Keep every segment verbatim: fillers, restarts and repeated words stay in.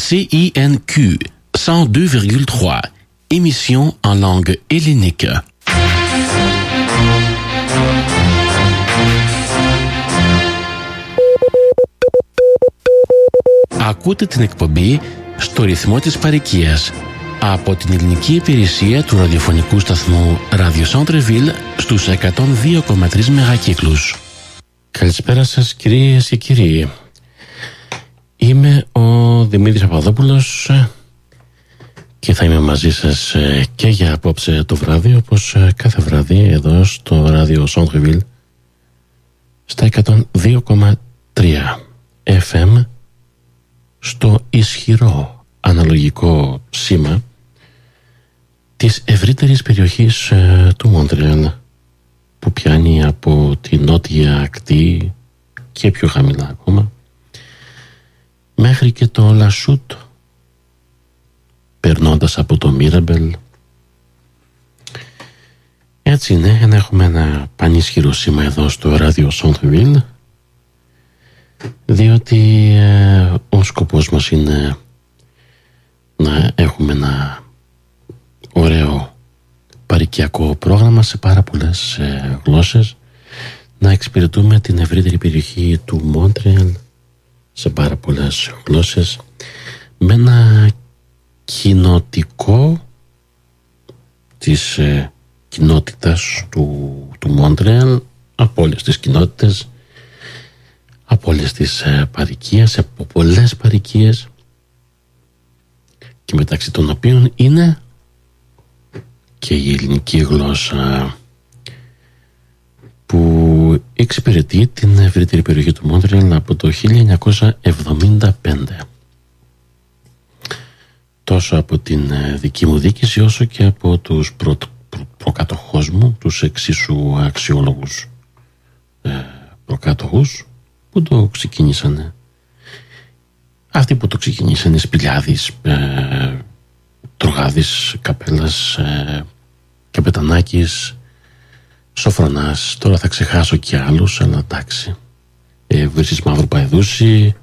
C I N Q cent deux virgule trois, émission en langue hellénique. Ακούτε την εκπομπή στο ρυθμό της παροικίας από την ελληνική υπηρεσία του ραδιοφωνικού σταθμού Radio Centre-Ville στους εκατόν δύο κόμμα τρία μεγακύκλους. Καλησπέρα σας κυρίες και κύριοι. Είμαι ο Δημήτρης Παπαδόπουλος και θα είμαι μαζί σας και για απόψε το βράδυ, όπως κάθε βράδυ εδώ στο Radio Centre-Ville στα εκατόν δύο κόμμα τρία εφ εμ, στο ισχυρό αναλογικό σήμα της ευρύτερης περιοχής ε, του Μόντρεαλ, που πιάνει από τη νότια ακτή και πιο χαμηλά ακόμα μέχρι και το Λασούτ, περνώντας από το Μίραμπελ. Έτσι είναι, να έχουμε ένα πανίσχυρο σήμα εδώ στο Radio Centre-Ville, διότι ε, ο σκοπός μας είναι να έχουμε ένα ωραίο παροικιακό πρόγραμμα σε πάρα πολλές ε, γλώσσες, να εξυπηρετούμε την ευρύτερη περιοχή του Μόντρεαλ σε πάρα πολλές γλώσσες, με ένα κοινοτικό της ε, κοινότητας του, του Μόντρεαλ, από όλες τις κοινότητες, από όλες τις ε, παροικίες, από πολλές παροικίες, και μεταξύ των οποίων είναι και η ελληνική γλώσσα, που εξυπηρετεί την ευρύτερη περιοχή του Μόντρεαλ από το χίλια εννιακόσια εβδομήντα πέντε, τόσο από την δική μου διοίκηση όσο και από τους προ, προ, προκάτοχούς μου, τους εξίσου αξιόλογους ε, προκάτοχους που το ξεκίνησανε. Αυτοί που το ξεκινήσανε, Σπηλιάδης, ε, Τρογάδης, Καπέλας, ε, Καπετανάκης, Σοφρονάς, τώρα θα ξεχάσω και άλλους, αλλά εντάξει, ε, Βρύσης Μαύρου Παϊδούση,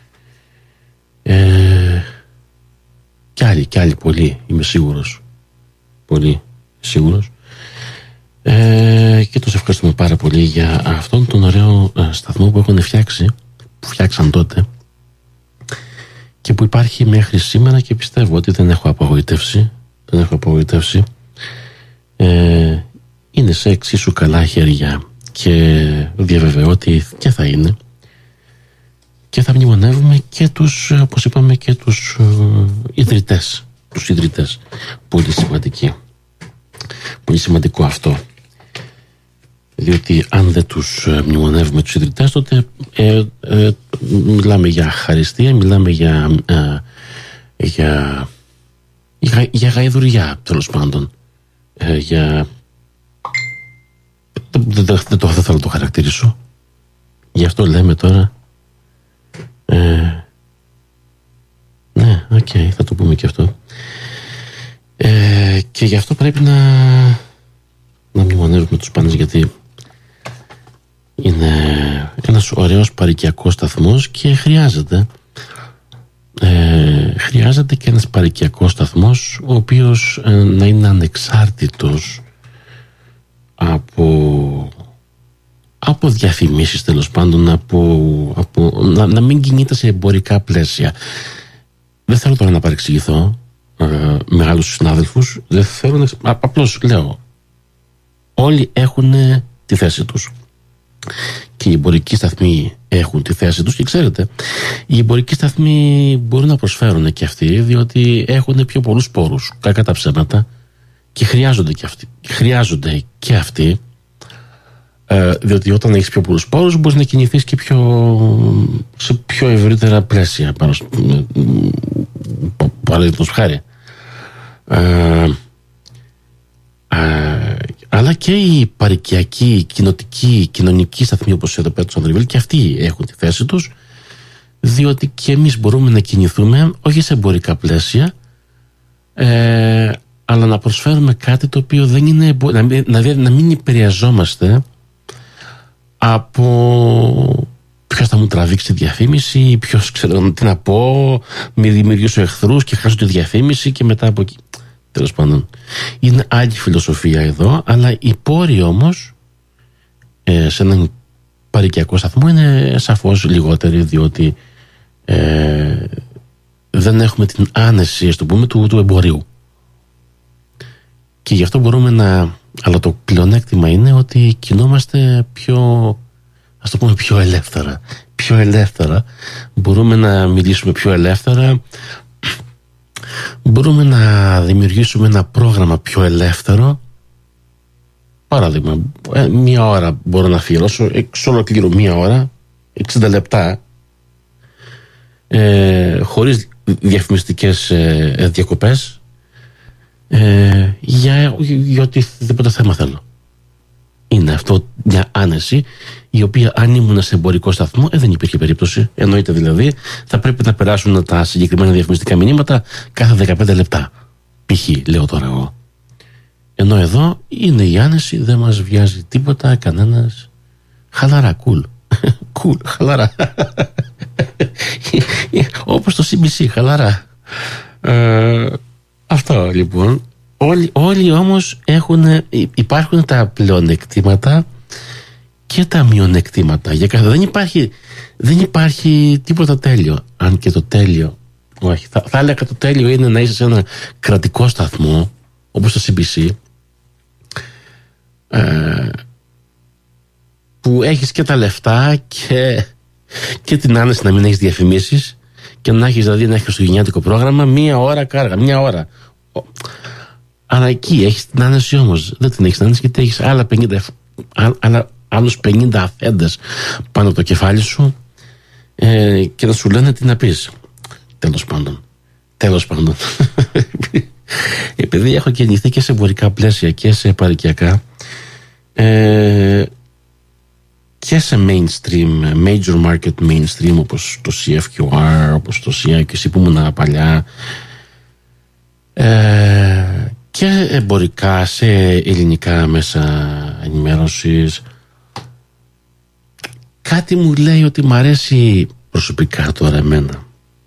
ε, κι άλλοι, κι άλλοι πολλοί, είμαι σίγουρος, πολύ σίγουρος, ε, και τους ευχαριστούμε πάρα πολύ για αυτόν τον ωραίο ε, σταθμό που έχουν φτιάξει, που φτιάξαν τότε και που υπάρχει μέχρι σήμερα, και πιστεύω ότι δεν έχω απογοητεύσει, δεν έχω απογοητεύσει. Ε, είναι σε εξίσου καλά χέρια και διαβεβαιώ ότι και θα είναι, και θα μνημονεύουμε και τους, όπως είπαμε, και τους ε, ιδρυτές, τους ιδρυτές. Πολύ σημαντική, πολύ σημαντικό αυτό, διότι αν δεν τους ε, μνημονεύουμε τους ιδρυτές, τότε ε, ε, μιλάμε για χαριστία, μιλάμε για ε, για, για, για γαϊδουριά, τέλος πάντων, ε, για δεν, δεν, δεν, το, δεν θέλω να το χαρακτηρίσω, γι' αυτό λέμε τώρα ε, ναι, οκ, okay, θα το πούμε και αυτό, ε, και γι' αυτό πρέπει να να μνημονεύουμε τους πάντες, γιατί είναι ένας ωραίος παροικιακός σταθμός και χρειάζεται ε, χρειάζεται και ένας παροικιακός σταθμός ο οποίος ε, να είναι ανεξάρτητος από από διαφημίσεις, τέλος πάντων, από, από, να, να μην κινείται σε εμπορικά πλαίσια. Δεν θέλω τώρα να παρεξηγηθώ ε, με άλλους συνάδελφους, δεν θέλω να, απλώς λέω, όλοι έχουν τη θέση τους και οι εμπορικοί σταθμοί έχουν τη θέση τους, και ξέρετε, οι εμπορικοί σταθμοί μπορούν να προσφέρουν και αυτοί, διότι έχουν πιο πολλούς πόρους, κακά τα ψέματα, και χρειάζονται και αυτοί, χρειάζονται και αυτοί ε, διότι όταν έχεις πιο πολλούς πόρους μπορείς να κινηθείς και πιο, σε πιο ευρύτερα πλαίσια, παραδείγματος χάρη. ε, ε, αλλά και οι παροικιακοί, κοινοτικοί, κοινωνικοί σταθμοί, όπως εδώ πέρα του Centre-Ville, και αυτοί έχουν τη θέση τους, διότι και εμείς μπορούμε να κινηθούμε όχι σε εμπορικά πλαίσια, ε, αλλά να προσφέρουμε κάτι το οποίο δεν είναι, να, να, να μην επηρεαζόμαστε από, ποιος θα, μου τραβήξει τη διαφήμιση, ποιος ξέρω τι να πω, μη δημιουργήσω εχθρούς και χάσω τη διαφήμιση και μετά από εκεί. Τέλος πάντων, είναι άλλη φιλοσοφία εδώ, αλλά οι πόροι όμως ε, σε έναν παροικιακό σταθμό είναι σαφώς λιγότεροι, διότι ε, δεν έχουμε την άνεση, ας το πούμε, του, του εμπορίου. Και γι' αυτό μπορούμε να... Αλλά το πλεονέκτημα είναι ότι κινούμαστε πιο, ας το πούμε, πιο ελεύθερα. Πιο ελεύθερα. Μπορούμε να μιλήσουμε πιο ελεύθερα. Μπορούμε να δημιουργήσουμε ένα πρόγραμμα πιο ελεύθερο. Παράδειγμα, μία ώρα μπορώ να αφιερώσω, εξ ολοκλήρου μία ώρα, εξήντα λεπτά, ε, χωρίς διαφημιστικές ε, διακοπές, ε, για, για οτιδήποτε θέμα θέλω. Είναι αυτό μια άνεση, η οποία αν ήμουν σε εμπορικό σταθμό ε, δεν υπήρχε περίπτωση. Εννοείται δηλαδή, θα πρέπει να περάσουν τα συγκεκριμένα διαφημιστικά μηνύματα κάθε δεκαπέντε λεπτά. Π.χ. λέω τώρα εγώ. Ενώ εδώ είναι η άνεση, δεν μας βιάζει τίποτα, κανένας. Χαλαρά, cool. Cool, χαλαρά. Όπως το σι μπι σι, χαλαρά. Ε, αυτό λοιπόν. Όλοι, όλοι όμως έχουν, υπάρχουν τα πλεονεκτήματα και τα μειονεκτήματα. Για κάθε, δεν, υπάρχει, δεν υπάρχει τίποτα τέλειο. Αν και το τέλειο, όχι, θα, θα έλεγα το τέλειο είναι να είσαι σε ένα κρατικό σταθμό όπως το σι μπι σι, ε, που έχεις και τα λεφτά και, και την άνεση να μην έχεις διαφημίσεις και να έχεις δηλαδή να έχεις το γενιάτικο πρόγραμμα μία ώρα κάργα, μία ώρα. Αλλά εκεί έχεις την άνεση, όμως δεν την έχεις την άνεση γιατί έχεις άλλα πενήντα, άλλα, άλλους πενήντα αφέντες πάνω από το κεφάλι σου, ε, και να σου λένε τι να πεις. Τέλος πάντων. Τέλος πάντων. Επειδή έχω κινηθεί και σε εμπορικά πλαίσια και σε παροικιακά, ε, και σε mainstream, major market mainstream, όπως το σι εφ κιου αρ, όπως το σι άι κιου σι που ήμουν παλιά, ε, και εμπορικά σε ελληνικά μέσα ενημέρωσης, κάτι μου λέει ότι μ' αρέσει προσωπικά τώρα εμένα.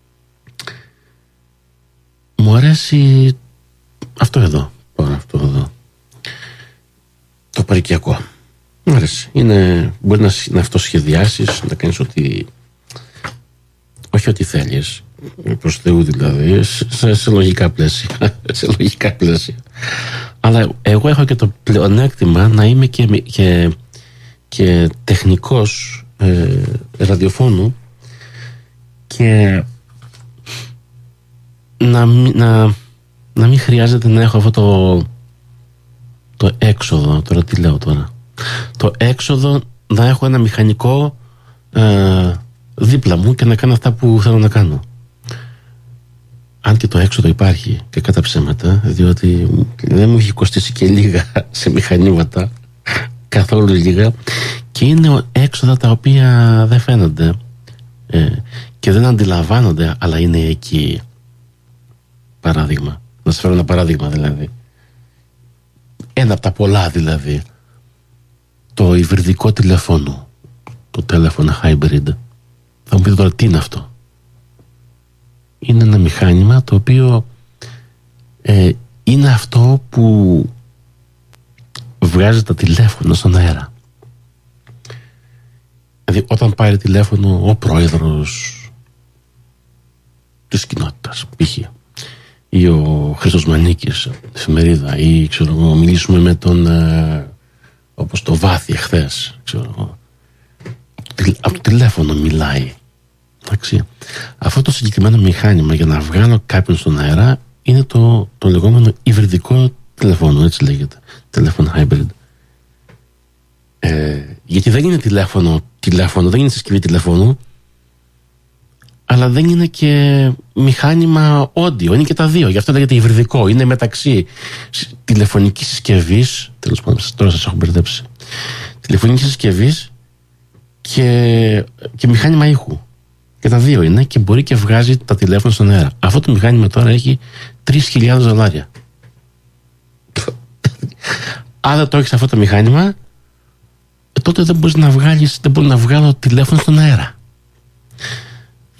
Μου αρέσει αυτό εδώ, τώρα αυτό εδώ, το παροικιακό. Μου αρέσει. Είναι, μπορεί να, να αυτοσχεδιάσεις, να κάνεις ό,τι, όχι ό,τι θέλεις, προς Θεού δηλαδή, σε, σε λογικά πλαίσια, σε λογικά πλαίσια. Αλλά εγώ έχω και το πλεονέκτημα να είμαι και, και, και τεχνικός ε, ραδιοφώνου και να, να, να μην χρειάζεται να έχω αυτό το, το έξοδο, τώρα τι λέω τώρα, το έξοδο να έχω ένα μηχανικό ε, δίπλα μου και να κάνω αυτά που θέλω να κάνω. Αν και το έξοδο υπάρχει και κατά ψέματα, διότι δεν μου έχει κοστίσει και λίγα σε μηχανήματα, καθόλου λίγα, και είναι έξοδα τα οποία δεν φαίνονται ε, και δεν αντιλαμβάνονται, αλλά είναι εκεί. Παράδειγμα, να σας φέρω ένα παράδειγμα δηλαδή, ένα από τα πολλά δηλαδή, το υβριδικό τηλέφωνο, το τηλέφωνο hybrid. Θα μου πείτε τώρα τι είναι αυτό. Είναι ένα μηχάνημα το οποίο ε, είναι αυτό που βγάζει τα τηλέφωνα στον αέρα. Δηλαδή όταν πάρει τηλέφωνο ο πρόεδρος της κοινότητας, π.χ. ή ο Χρήστος Μανίκης, εφημερίδα, ή ξέρω εγώ, μιλήσουμε με τον ε, όπως το Βάθη εχθές, ξέρω εγώ, από το τηλέφωνο μιλάει. Εντάξει. Αυτό το συγκεκριμένο μηχάνημα για να βγάλω κάποιον στον αέρα είναι το, το λεγόμενο υβριδικό τηλεφώνο, έτσι λέγεται, τηλέφωνο hybrid. Ε, γιατί δεν είναι τηλέφωνο, τηλέφωνο, δεν είναι συσκευή τηλεφώνου, αλλά δεν είναι και μηχάνημα audio, είναι και τα δύο. Γι' αυτό λέγεται υβριδικό. Είναι μεταξύ τηλεφωνικής συσκευής, τέλος πάντων, τώρα σας έχω μπερδέψει, τηλεφωνικής συσκευής και, και μηχάνημα ήχου. Και τα δύο είναι και μπορεί και βγάζει τα τηλέφωνα στον αέρα. Αυτό το μηχάνημα τώρα έχει τρεις χιλιάδες δολάρια. Αν δεν το έχεις αυτό το μηχάνημα, τότε δεν μπορείς να βγάλεις, δεν μπορεί να βγάλω τηλέφωνο στον αέρα.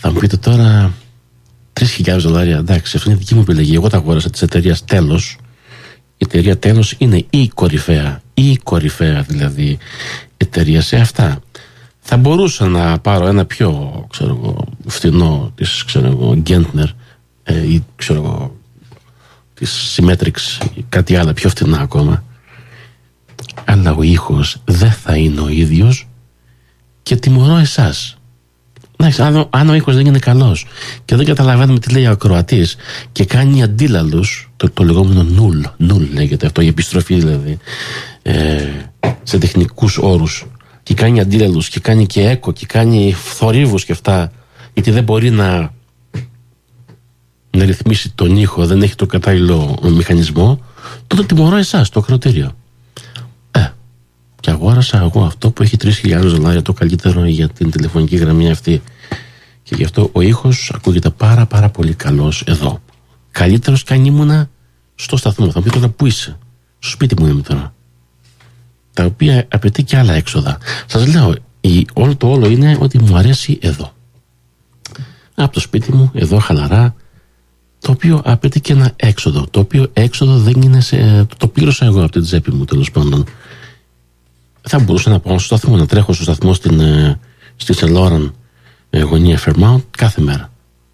Θα μου πείτε τώρα, τρεις χιλιάδες δολάρια, εντάξει, αυτή είναι δική μου επιλογή. Εγώ τα αγόρασα της εταιρείας Τέλος. Η εταιρεία Τέλος είναι η κορυφαία, η κορυφαία δηλαδή εταιρεία σε αυτά. Θα μπορούσα να πάρω ένα πιο, ξέρω εγώ, φθηνό της, ξέρω εγώ, Γκέντνερ ε, ή ξέρω εγώ, της Symmetrix ή κάτι άλλο πιο φθηνά ακόμα. Αλλά ο ήχος δεν θα είναι ο ίδιος και τιμωρώ εσάς. Αν, αν ο ήχος δεν είναι καλός και δεν καταλαβαίνουμε τι λέει ο ακροατής και κάνει αντίλαλους, το, το λεγόμενο νουλ, νουλ λέγεται αυτό, η επιστροφή δηλαδή, ε, σε τεχνικούς όρους, και κάνει αντίλαλους και κάνει και έκο και κάνει θορύβους και αυτά, γιατί δεν μπορεί να, να ρυθμίσει τον ήχο, δεν έχει το κατάλληλο μηχανισμό, τότε τιμωρώ εσάς, το ακροατήριο. Ε, και αγόρασα εγώ αυτό που έχει τρεις χιλιάδες δολάρια, το καλύτερο για την τηλεφωνική γραμμή αυτή. Και γι' αυτό ο ήχος ακούγεται πάρα πάρα πολύ καλός εδώ. Καλύτερος κι αν ήμουνα στο σταθμό. Θα μου πει τώρα πού είσαι. Στο σπίτι μου είμαι τώρα. Τα οποία απαιτεί και άλλα έξοδα. Σας λέω, η, όλο το όλο είναι ότι μου αρέσει εδώ. Από το σπίτι μου, εδώ χαλαρά, το οποίο απαιτεί και ένα έξοδο. Το οποίο έξοδο δεν είναι σε, το πλήρωσα εγώ από την τσέπη μου, τέλος πάντων. Θα μπορούσα να πάω στο σταθμό, να τρέχω στο σταθμό στην, στη Σελόραν, γωνία Φερμάουντ, κάθε μέρα.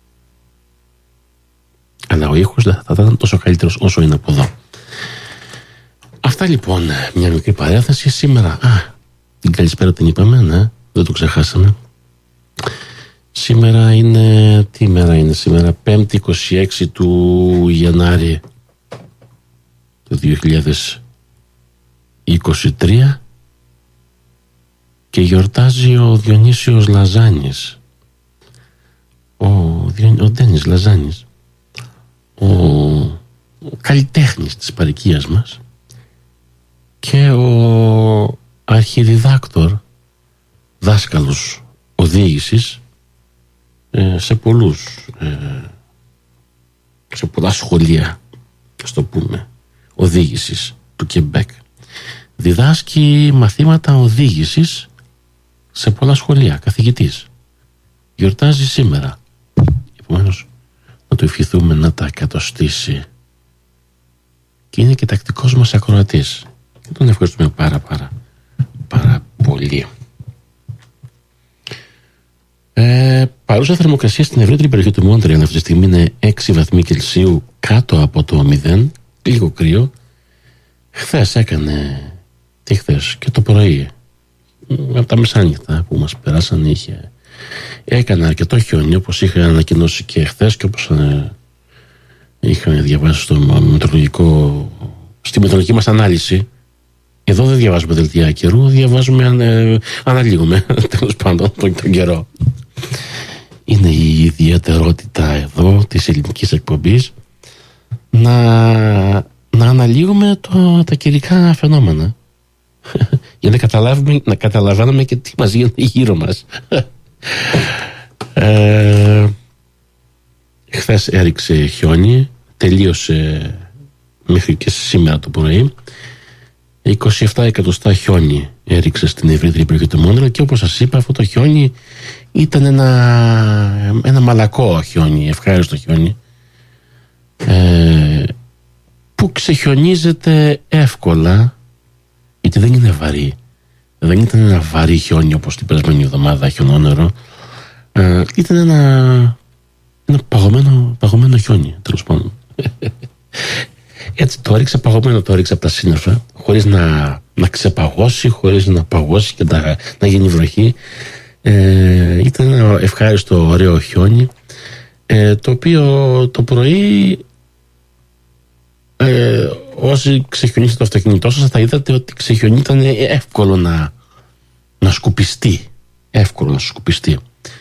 Αλλά ο ήχος δεν θα ήταν τόσο καλύτερος όσο είναι από εδώ. Αυτά λοιπόν, μια μικρή παρέθεση. Σήμερα, α, την καλησπέρα την είπαμε, ναι, δεν το ξεχάσαμε. Σήμερα είναι, τι μέρα είναι σήμερα, πέμπτη είκοσι έξι του Γενάρη του δύο χιλιάδες είκοσι τρία και γιορτάζει ο Διονύσιος Λαζάνης, ο, ο Ντένις Λαζάνης, ο, ο καλλιτέχνης της παροικίας μας και ο αρχιδιδάκτορ, δάσκαλος οδήγησης ε, σε πολλούς ε, σε πολλά σχολεία, ας το πούμε, οδήγησης του Κεμπέκ. Διδάσκει μαθήματα οδήγησης σε πολλά σχολεία, καθηγητής. Γιορτάζει σήμερα. Επομένως, να του ευχηθούμε να τα εκατοστήσει. Και είναι και τακτικός μας ακροατής. Και τον ευχαριστούμε πάρα πάρα πάρα πολύ. Ε, παρούσα θερμοκρασία στην ευρύτερη περιοχή του Μόντρεαλ αυτή τη στιγμή είναι έξι βαθμοί Κελσίου κάτω από το μηδέν, λίγο κρύο. Χθες έκανε, τι χθες, και το πρωί, από τα μεσάνυχτα που μας περάσαν, είχε, έκανε αρκετό χιόνι, όπως είχα ανακοινώσει και χθες και όπως ε, είχαμε διαβάσει στο μετεωρολογικό, στη μετεωρολογική μας ανάλυση. Εδώ δεν διαβάζουμε δελτία καιρού, διαβάζουμε, ε, αναλύουμε τέλος πάντων τον, τον καιρό. Είναι η ιδιαιτερότητα εδώ της ελληνικής εκπομπής να, να αναλύουμε το, τα καιρικά φαινόμενα για να καταλάβουμε, να καταλαβαίνουμε και τι μας γίνεται γύρω μας. ε, χθες έριξε χιόνι, τελείωσε μέχρι και σήμερα το πρωί. είκοσι επτά εκατοστά χιόνι έριξε στην ευρύτερη περιοχή του Μόντρεαλ και όπως σας είπα, αυτό το χιόνι ήταν ένα, ένα μαλακό χιόνι, ευχάριστο χιόνι, ε, που ξεχιονίζεται εύκολα, γιατί δεν είναι βαρύ. Δεν ήταν ένα βαρύ χιόνι όπως την περασμένη εβδομάδα χιονόνερο. Ε, ήταν ένα, ένα παγωμένο, παγωμένο χιόνι, τέλος πάντων. Έτσι το έριξε παγωμένο, το έριξε από τα σύννεφα, χωρίς να, να ξεπαγώσει, χωρίς να παγώσει και να, να γίνει βροχή. Ε, ήταν ένα ευχάριστο ωραίο χιόνι, ε, το οποίο το πρωί, ε, όσοι ξεχιονίσατε το αυτοκίνητό σας θα είδατε ότι ξεχιονί ήταν εύκολο να, να σκουπιστεί, εύκολο να σκουπιστεί.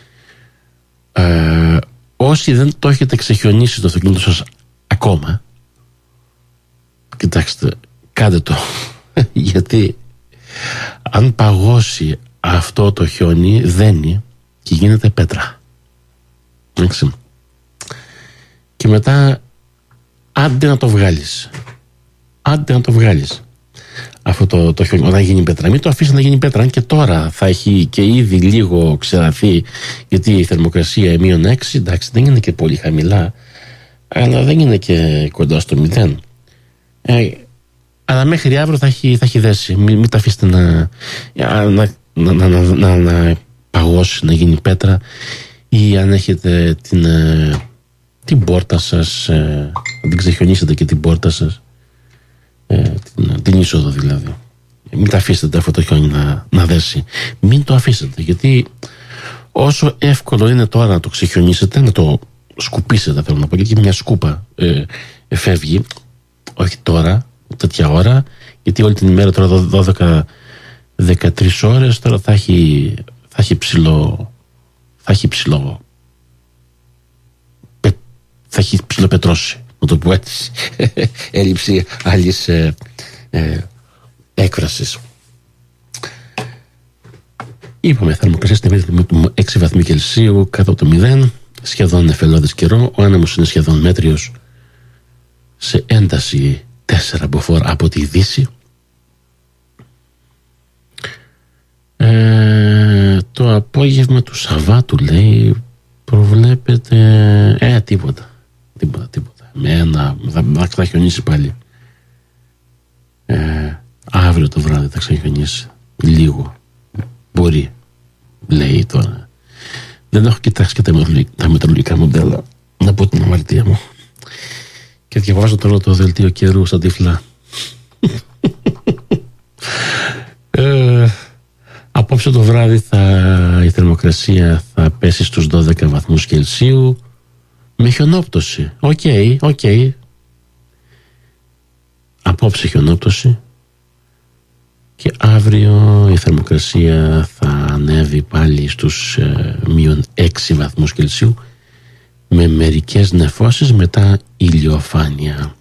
Ε, όσοι δεν το έχετε ξεχιονίσει το αυτοκίνητο σας ακόμα, κοιτάξτε, κάντε το γιατί αν παγώσει αυτό το χιόνι δένει και γίνεται πέτρα. Έτσι. Και μετά άντε να το βγάλεις, άντε να το βγάλεις. αυτό το, το χιόνι, όταν γίνει πέτρα. Μην το αφήσει να γίνει πέτρα, αν και τώρα θα έχει και ήδη λίγο ξεραθεί, γιατί η θερμοκρασία μείον έξι, εντάξει, δεν είναι και πολύ χαμηλά, αλλά δεν είναι και κοντά στο μηδέν. Ε, αλλά μέχρι αύριο θα έχει, θα έχει δέσει. Μην, μην τα αφήσετε να, να, να, να, να, να παγώσει, να γίνει πέτρα, ή αν έχετε την, την πόρτα σας, ε, να την ξεχιονίσετε και την πόρτα σας, ε, την, την είσοδο δηλαδή. Μην τα αφήσετε αυτό το χιόνι να, να δέσει. Μην το αφήσετε, γιατί όσο εύκολο είναι τώρα να το ξεχιονίσετε, να το σκουπίσετε, θέλω να πω, γιατί μια σκούπα ε, ε, φεύγει, όχι τώρα, τέτοια ώρα, γιατί όλη την ημέρα τώρα δώδεκα με δεκατρείς ώρες τώρα θα έχει, θα έχει ψηλό, θα έχει ψηλό, πε, θα έχει ψηλό πετρώσει, να το πω έτσι, έλλειψη άλλης ε, ε, έκφρασης. Είπαμε, θερμοκρασία στην περίπτωση του έξι βαθμοί Κελσίου, κάτω από το μηδέν, σχεδόν νεφελώδης καιρό, ο άνεμος είναι σχεδόν μέτριος, σε ένταση τέσσερα μποφόρ από τη Δύση. Ε, το απόγευμα του Σαββάτου, λέει, προβλέπεται ε, τίποτα τίποτα, τίποτα με ένα, θα, θα χιονίσει πάλι, ε, αύριο το βράδυ θα ξαχιονίσει λίγο, μπορεί, λέει τώρα. Δεν έχω κοιτάξει και τα μετεωρολογικά μοντέλα, να πω την αμαρτία μου, και διαβάζω τώρα το δελτίο καιρού σαν τυφλά. ε, απόψε το βράδυ θα, η θερμοκρασία θα πέσει στους δώδεκα βαθμούς Κελσίου με χιονόπτωση. Οκ, okay, οκ. Okay. Απόψε χιονόπτωση, και αύριο η θερμοκρασία θα ανέβει πάλι στους ε, μείον έξι βαθμούς Κελσίου με μερικές νεφώσεις, μετά ηλιοφάνεια.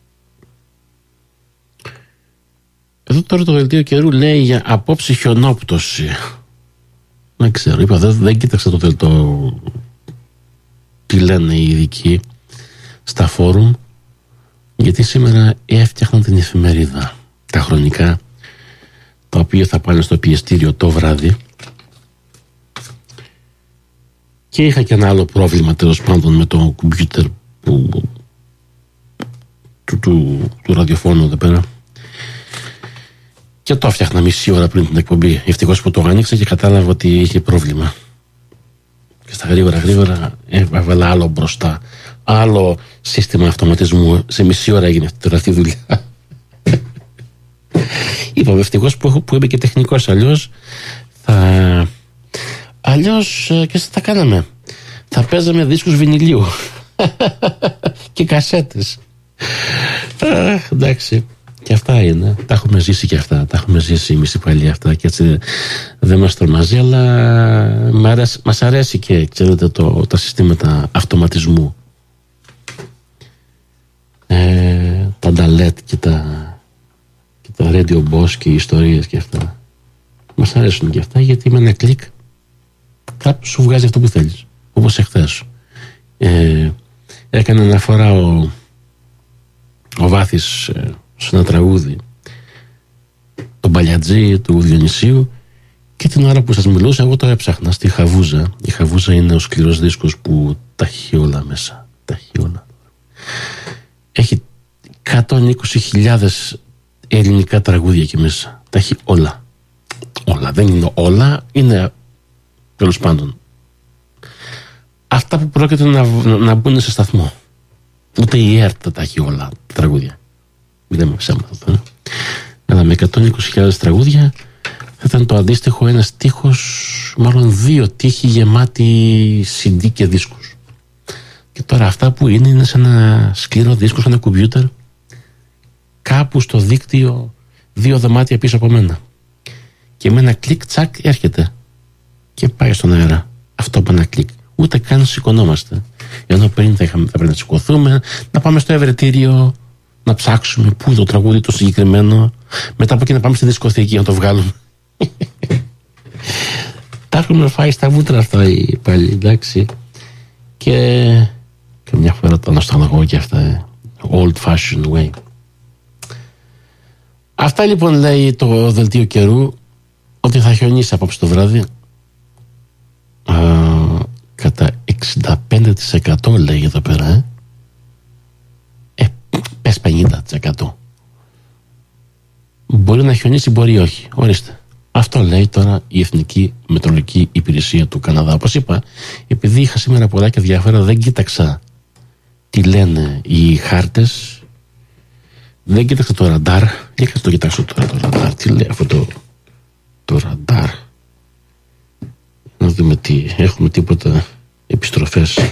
Εδώ τώρα το δελτίο καιρού λέει για απόψε χιονόπτωση. Δεν ξέρω, είπα, δεν, δεν κοίταξα το δελτίο τι λένε οι ειδικοί στα φόρουμ, γιατί σήμερα έφτιαχναν την εφημερίδα, τα χρονικά, τα οποία θα πάνε στο πιεστήριο το βράδυ, και είχα και ένα άλλο πρόβλημα τέλος πάντων με το κομπιούτερ που, του, του, του ραδιοφώνου εδώ πέρα, και το έφτιαχνα μισή ώρα πριν την εκπομπή. Ευτυχώς που το άνοιξα και κατάλαβα ότι είχε πρόβλημα, και στα γρήγορα γρήγορα έβαλα άλλο μπροστά, άλλο σύστημα αυτοματισμού. Σε μισή ώρα έγινε τώρα αυτή η δουλειά. Είπαμε ευτυχώς που, που είμαι και τεχνικός, αλλιώς θα... αλλιώς και θα τα κάναμε, θα παίζαμε δίσκους βινιλίου και κασέτες. Α, εντάξει, και αυτά είναι, τα έχουμε ζήσει και αυτά, τα έχουμε ζήσει εμείς πάλι αυτά, και έτσι δεν μας τρομάζει, αλλά μας αρέσει και, ξέρετε, το, τα συστήματα αυτοματισμού, ε, τα νταλέτ και τα, και τα radio boss και οι ιστορίες και αυτά, μας αρέσουν και αυτά, γιατί με ένα κλικ κάπου σου βγάζει αυτό που θέλεις. Όπως εχθές ε, έκανε αναφορά ο, ο Βάθης ε, σε ένα τραγούδι, τον Παλιατζή του Διονυσίου, και την ώρα που σας μιλούσα εγώ το έψαχνα στη Χαβούζα. Η Χαβούζα είναι ο σκληρός δίσκος που τα έχει όλα μέσα, τα έχει όλα. Έχει εκατόν είκοσι χιλιάδες ελληνικά τραγούδια εκεί μέσα, τα έχει όλα. Όλα, δεν είναι όλα, είναι τέλος πάντων αυτά που πρόκειται να, να, να μπουν σε σταθμό. Ούτε η ΕΡΤ τα έχει όλα τα τραγούδια, μην λέμε ψέματα τώρα. Αλλά με εκατόν είκοσι χιλιάδες τραγούδια θα ήταν το αντίστοιχο ένας τοίχος, μάλλον δύο τοίχοι γεμάτοι σι ντι και δίσκους. Και τώρα αυτά που είναι είναι σε ένα σκληρό δίσκο, σε ένα κομπιούτερ, κάπου στο δίκτυο, δύο δωμάτια πίσω από μένα, και με ένα κλικ τσακ έρχεται και πάει στον αέρα. Αυτό από ένα κλικ. Ούτε καν σηκωνόμαστε. Ενώ πριν θα, είχαμε, θα πρέπει να σηκωθούμε, να πάμε στο ευρετήριο, να ψάξουμε πού το τραγούδι το συγκεκριμένο, μετά από εκεί να πάμε στη δισκοθήκη να το βγάλουμε. Τα έχουμε φάει στα βούτρα αυτά πάλι, εντάξει. Και, και μια φορά τα νοσταλγώ και αυτά, old fashioned way. Αυτά λοιπόν λέει το δελτίο καιρού, ότι θα χιονίσει απόψε το βράδυ. Α, κατά εξήντα πέντε τοις εκατό λέει εδώ πέρα. Ε, ε πες πενήντα τοις εκατό. Μπορεί να χιονίσει, μπορεί όχι. Ορίστε. Αυτό λέει τώρα η Εθνική Μετεωρολογική Υπηρεσία του Καναδά. Όπως είπα, επειδή είχα σήμερα πολλά και διάφορα, δεν κοίταξα τι λένε οι χάρτες. Δεν κοίταξα το ραντάρ. Για να το κοιτάξω τώρα το ραντάρ. Τι λέει αυτό το, το ραντάρ. Να δούμε τι. Έχουμε τίποτα επιστροφές.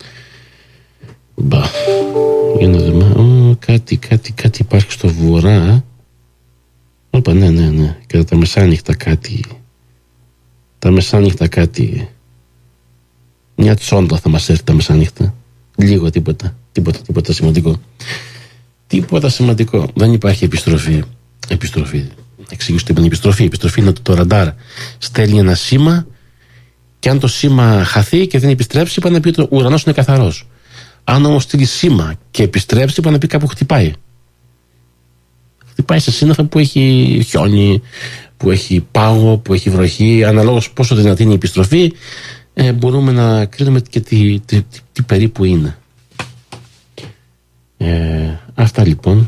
Μπα. Για να δούμε. Ω, κάτι, κάτι, κάτι υπάρχει στο βορρά. Όπα, ναι, ναι, ναι. Κατά τα μεσάνυχτα κάτι. Τα μεσάνυχτα κάτι. Μια τσόντα θα μας έρθει τα μεσάνυχτα. Λίγο, τίποτα. Τίποτα, τίποτα σημαντικό. Τίποτα σημαντικό. Δεν υπάρχει επιστροφή. Επιστροφή. Εξηγήσω τι είναι επιστροφή. Επιστροφή είναι ότι το ραντάρ στέλνει ένα σήμα και αν το σήμα χαθεί και δεν επιστρέψει, πάει να πει ότι ο ουρανός είναι καθαρός. Αν όμως στείλει σήμα και επιστρέψει, πάει να πει κάπου χτυπάει. Χτυπάει σε σύννεφα που έχει χιόνι, που έχει πάγο, που έχει βροχή. Αναλόγως πόσο δυνατή είναι η επιστροφή, ε, μπορούμε να κρίνουμε και τι, τι, τι, τι περίπου είναι. Ε, αυτά λοιπόν.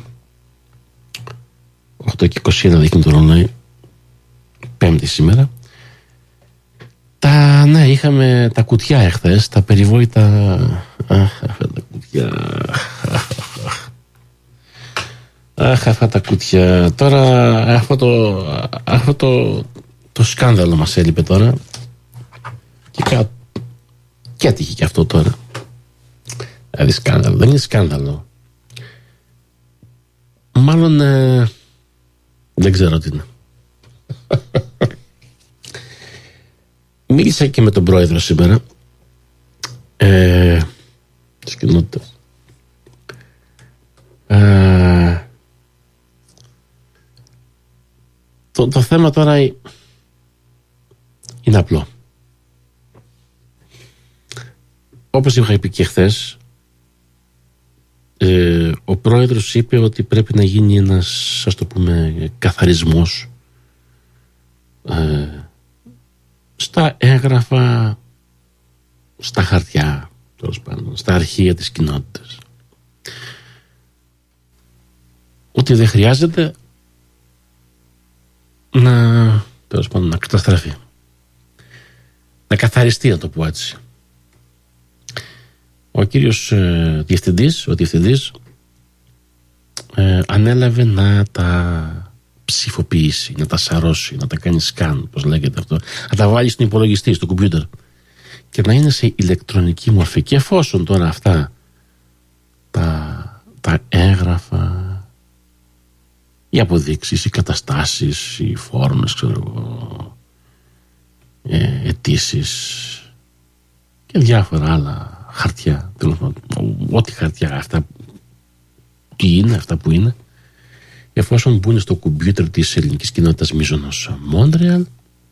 οκτώ και είκοσι ένα δείχνει το ρολόι. Πέμπτη σήμερα. Τα, ναι, είχαμε τα κουτιά εχθές, τα περιβόητα. Αχ, αυτά τα κουτιά. Αχ, αυτά τα κουτιά. Τώρα αυτό το, αυτό το, το σκάνδαλο μας έλειπε τώρα. Και, κα... και έτυχε και αυτό τώρα. Δηλαδή σκάνδαλο, δεν είναι σκάνδαλο. Μάλλον ε, δεν ξέρω τι είναι. Μίλησα και με τον πρόεδρο σήμερα ε, της κοινότητας. Ε, το, το θέμα τώρα είναι απλό. Όπως είχα πει και χθες, ε, ο πρόεδρος είπε ότι πρέπει να γίνει ένας, ας το πούμε, καθαρισμός ε, στα έγγραφα, στα χαρτιά, τέλος πάντων, στα αρχεία της κοινότητας. Ότι δεν χρειάζεται να, τέλος πάντων, να καταστραφεί, να καθαριστεί, να το πω έτσι. Ο κύριος ε, διευθυντής, ο διευθυντής ε, ανέλαβε να τα ψηφοποιήσει, να τα σαρώσει, να τα κάνει σκάν, πώς λέγεται αυτό, να τα βάλει στον υπολογιστή, στο κομπιούτερ και να είναι σε ηλεκτρονική μορφή. Και εφόσον τώρα αυτά τα, τα έγγραφα, οι αποδείξεις, οι καταστάσεις, οι φόρμες, ξέρω εγώ, ε, αιτήσεις και διάφορα άλλα χαρτιά, τέλος πάντων, ό,τι χαρτιά, αυτά τι είναι, αυτά που είναι, εφόσον μπουν στο κομπιούτερ της ελληνικής κοινότητας Μίζωνος Μόντρεαλ,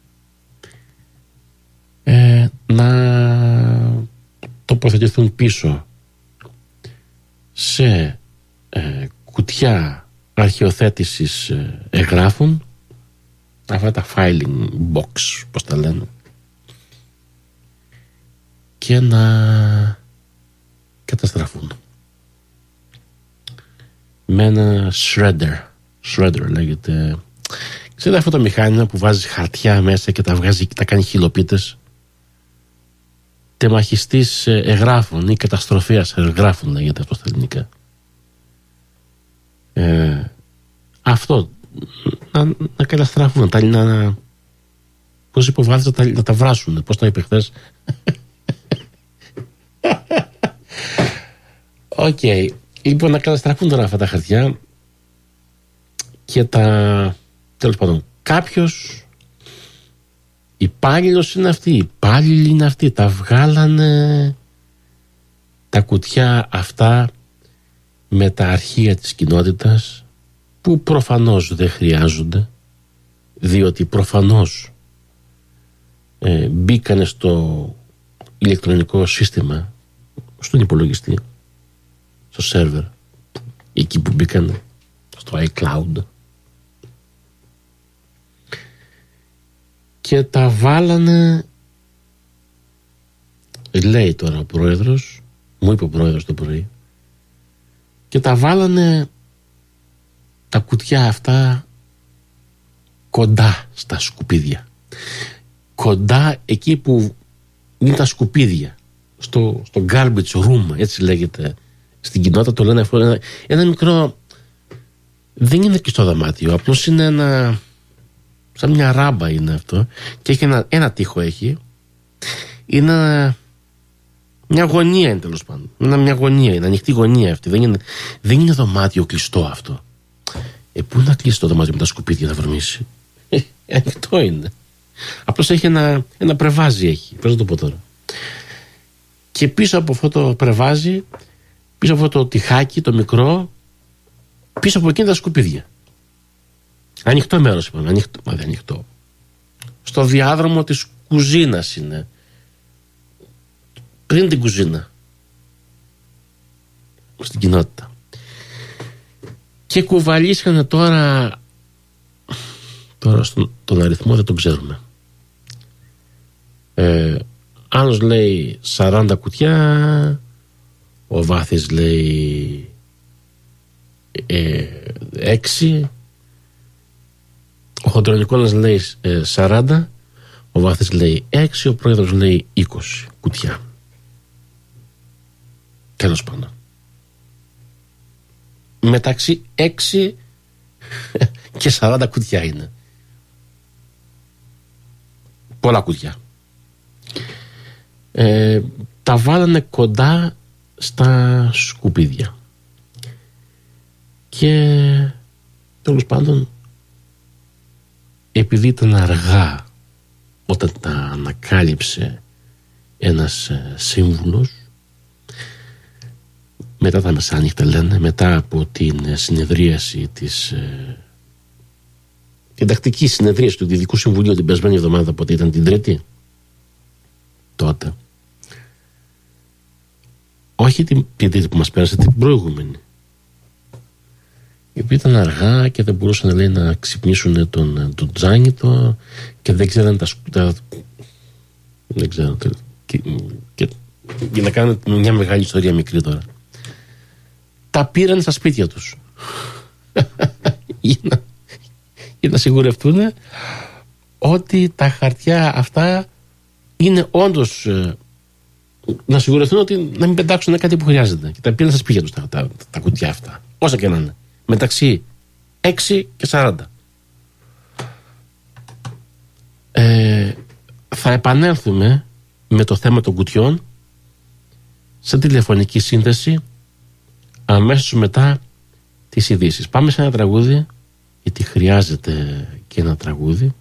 ε, να τοποθετηθούν πίσω σε ε, κουτιά αρχαιοθέτησης ε, εγγράφων, αυτά τα filing box, πώς τα λένε, και να καταστραφούν με ένα shredder. Shredder λέγεται. Ξέρετε αυτό το μηχάνημα που βάζει χαρτιά μέσα και τα βγάζει και τα κάνει χιλοπίτες? Τεμαχιστής εγγράφων ή καταστροφέας εγγράφων λέγεται αυτό στα ελληνικά. Ε, αυτό να, να καταστραφούν, να, να, πώς υποβάλλεται, να, να τα βράσουν, πώς τα είπε χθες. Οκ, okay. Λοιπόν, να καταστραφούν τώρα αυτά τα χαρτιά και τα, τέλος πάντων, κάποιος υπάλληλος είναι αυτοί, υπάλληλοι είναι αυτοί, τα βγάλανε τα κουτιά αυτά με τα αρχεία της κοινότητας, που προφανώς δεν χρειάζονται, διότι προφανώς ε, μπήκανε στο ηλεκτρονικό σύστημα, στον υπολογιστή, στο σερβερ, εκεί που μπήκανε, στο iCloud, και τα βάλανε, λέει τώρα ο πρόεδρος, μου είπε ο πρόεδρος το πρωί, και τα βάλανε τα κουτιά αυτά κοντά στα σκουπίδια, κοντά εκεί που είναι τα σκουπίδια, στο, στο garbage room, έτσι λέγεται στην κοινότητα, το λένε αυτό, ένα, ένα μικρό, δεν είναι και στο δωμάτιο, απλώς είναι ένα, σαν μια ράμπα είναι αυτό, και έχει ένα, ένα τοίχο έχει, είναι μια γωνία, είναι τέλος πάντων, είναι μια γωνία, είναι ανοιχτή γωνία αυτή, δεν είναι, δεν είναι δωμάτιο κλειστό αυτό. Ε, πού να κλείσει το δωμάτιο με τα σκουπίδια να βρωμίσει? Ε, ανοιχτό είναι. Απλώς έχει ένα, ένα πρεβάζι έχει, πώς να το πω τώρα. Και πίσω από αυτό το πρεβάζι, πίσω από αυτό το τυχάκι το μικρό, πίσω από εκείνη τα σκουπίδια. Ανοιχτό μέρος είπαμε, ανοιχτό, μα δεν ανοιχτό. Στο διάδρομο της κουζίνας είναι. Πριν την κουζίνα. Στην κοινότητα. Και κουβαλήσανε τώρα, τώρα στον, τον αριθμό δεν τον ξέρουμε. Ε, άλλος λέει σαράντα κουτιά, ο Βάθης λέει ε, έξι, ο Χοντρονικόλας λέει ε, σαράντα, ο Βάθης λέει έξι, ο πρόεδρος λέει είκοσι κουτιά. Τέλος πάντων. Μεταξύ έξι και σαράντα κουτιά είναι. Πολλά κουτιά. Ε, τα βάλανε κοντά στα σκουπίδια. Και τέλος πάντων, επειδή ήταν αργά όταν τα ανακάλυψε ένας σύμβουλος, μετά τα μεσάνυχτα λένε, μετά από την συνεδρίαση της ε, την τακτική συνεδρίαση του Δυτικού Συμβουλίου την περασμένη εβδομάδα, πότε ήταν, την Τρίτη τότε, όχι την, την Τρίτη που μας πέρασε, την προηγούμενη, η οποία ήταν αργά και δεν μπορούσαν, λέει, να ξυπνήσουν τον, τον Τζάνιτο και δεν ξέραν τα, τα δεν ξέραν και, και, για να κάνουν μια μεγάλη ιστορία μικρή τώρα, τα πήραν στα σπίτια τους για, να, για να σιγουρευτούν ότι τα χαρτιά αυτά είναι όντως, να σιγουρευτούν ότι να μην πετάξουν κάτι που χρειάζεται, και τα πήραν στα σπίτια τους τα, τα, τα κουτιά αυτά, όσα και να είναι, μεταξύ έξι και σαράντα. ε, θα επανέλθουμε με το θέμα των κουτιών σε τηλεφωνική σύνδεση αμέσως μετά τις ειδήσεις. Πάμε σε ένα τραγούδι, γιατί χρειάζεται και ένα τραγούδι,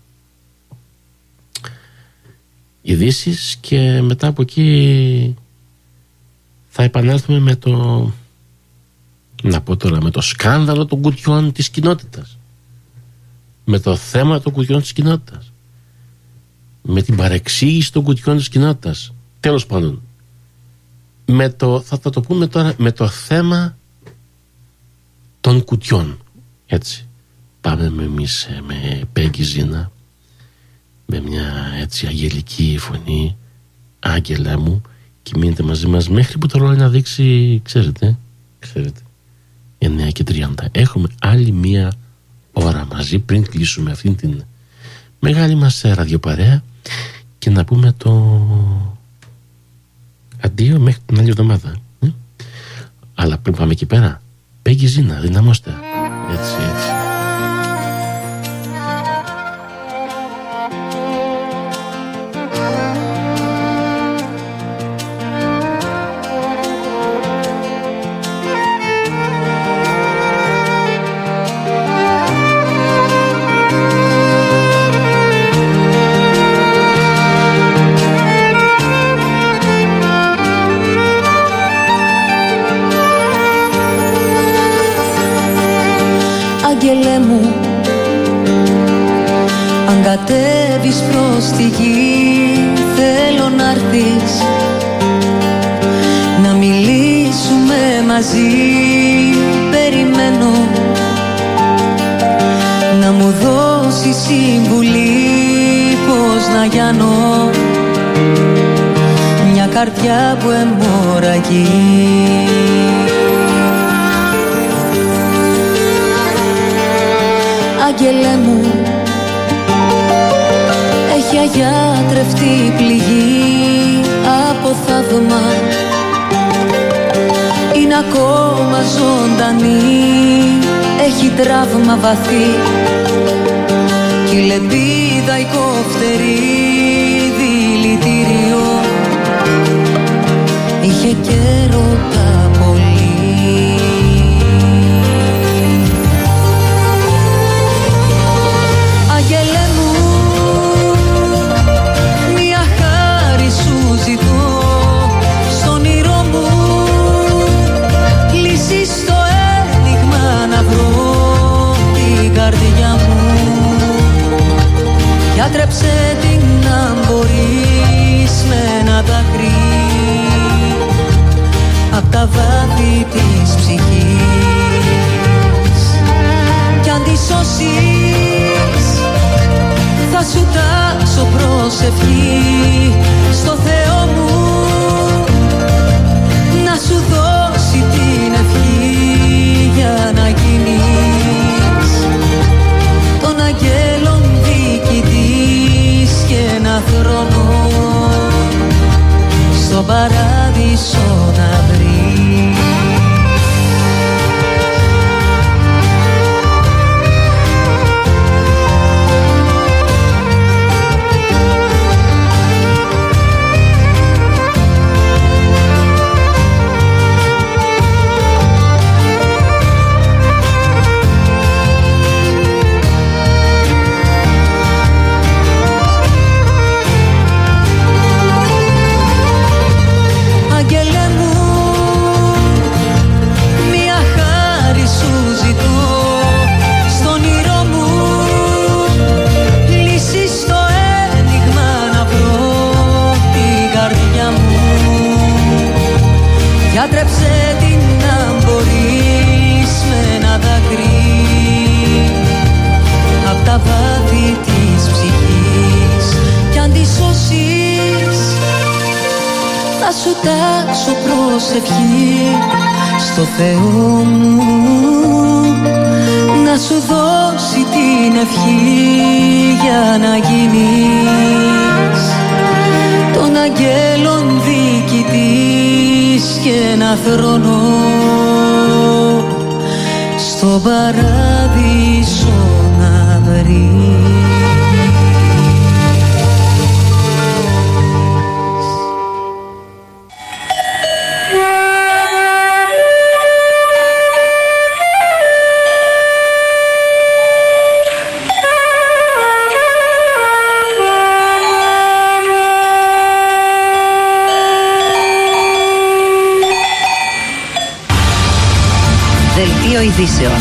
ειδήσεις, και μετά από εκεί θα επανέλθουμε με το, να πω τώρα, με το σκάνδαλο των κουτιών της κοινότητας, με το θέμα των κουτιών της κοινότητας, με την παρεξήγηση των κουτιών της κοινότητας. Τέλος πάντων, με το, θα, θα το πούμε τώρα, με το θέμα των κουτιών. Έτσι πάμε με εμείς με Πέγκη Ζήνα, με μια έτσι αγγελική φωνή, άγγελα μου, και μείνετε μαζί μας μέχρι που το ρολόι να δείξει, ξέρετε, ξέρετε εννιά και τριάντα. Έχουμε άλλη μία ώρα μαζί πριν κλείσουμε αυτήν την μεγάλη μας ραδιοπαρέα και να πούμε το αντίο μέχρι την άλλη εβδομάδα. Ε? Αλλά πριν πάμε εκεί πέρα, Πέγκη Ζήνα, δυναμώστε. Έτσι, έτσι. Άγγελε μου, αν κατέβεις προς τη γη, θέλω να'ρθεις να μιλήσουμε μαζί. Περιμένω να μου δώσεις συμβουλή, πως να γιάνω μια καρδιά που αιμορραγεί. Άγγελε μου, έχει αγιάτρευτη πληγή από θαύμα, είναι ακόμα ζωντανή, έχει τραύμα βαθύ κι η λεπίδα η κοφτερή δηλητήριο, είχε καιρό τα πολύ. Άγγελε μου, μια χάρη σου ζητώ, στον όνειρό μου λύση στο ένιγμα να βρω την καρδιά μου. Γιατρέψε την να μπορείς με ένα δάκρυ απ' τα βάθη της ψυχής, κι αν τη σώσεις θα σου τάξω προσευχή στο Θεό μου να σου δώσει την ευχή για να γίνεις των αγγέλων διοικητής και ένα θρόνο στο παράδεισο να βρεις. Γιατρέψε την να μπορείς με ένα δάκρυ απ' τα βάθη της ψυχής, κι αν τη σώσεις θα σου τάξω προσευχή στο Θεό μου να σου δώσει την ευχή για να γίνεις των αγγέλων διοικητής και ένα θρόνο στο παράδεισο να βρεις. Ειδήσεων.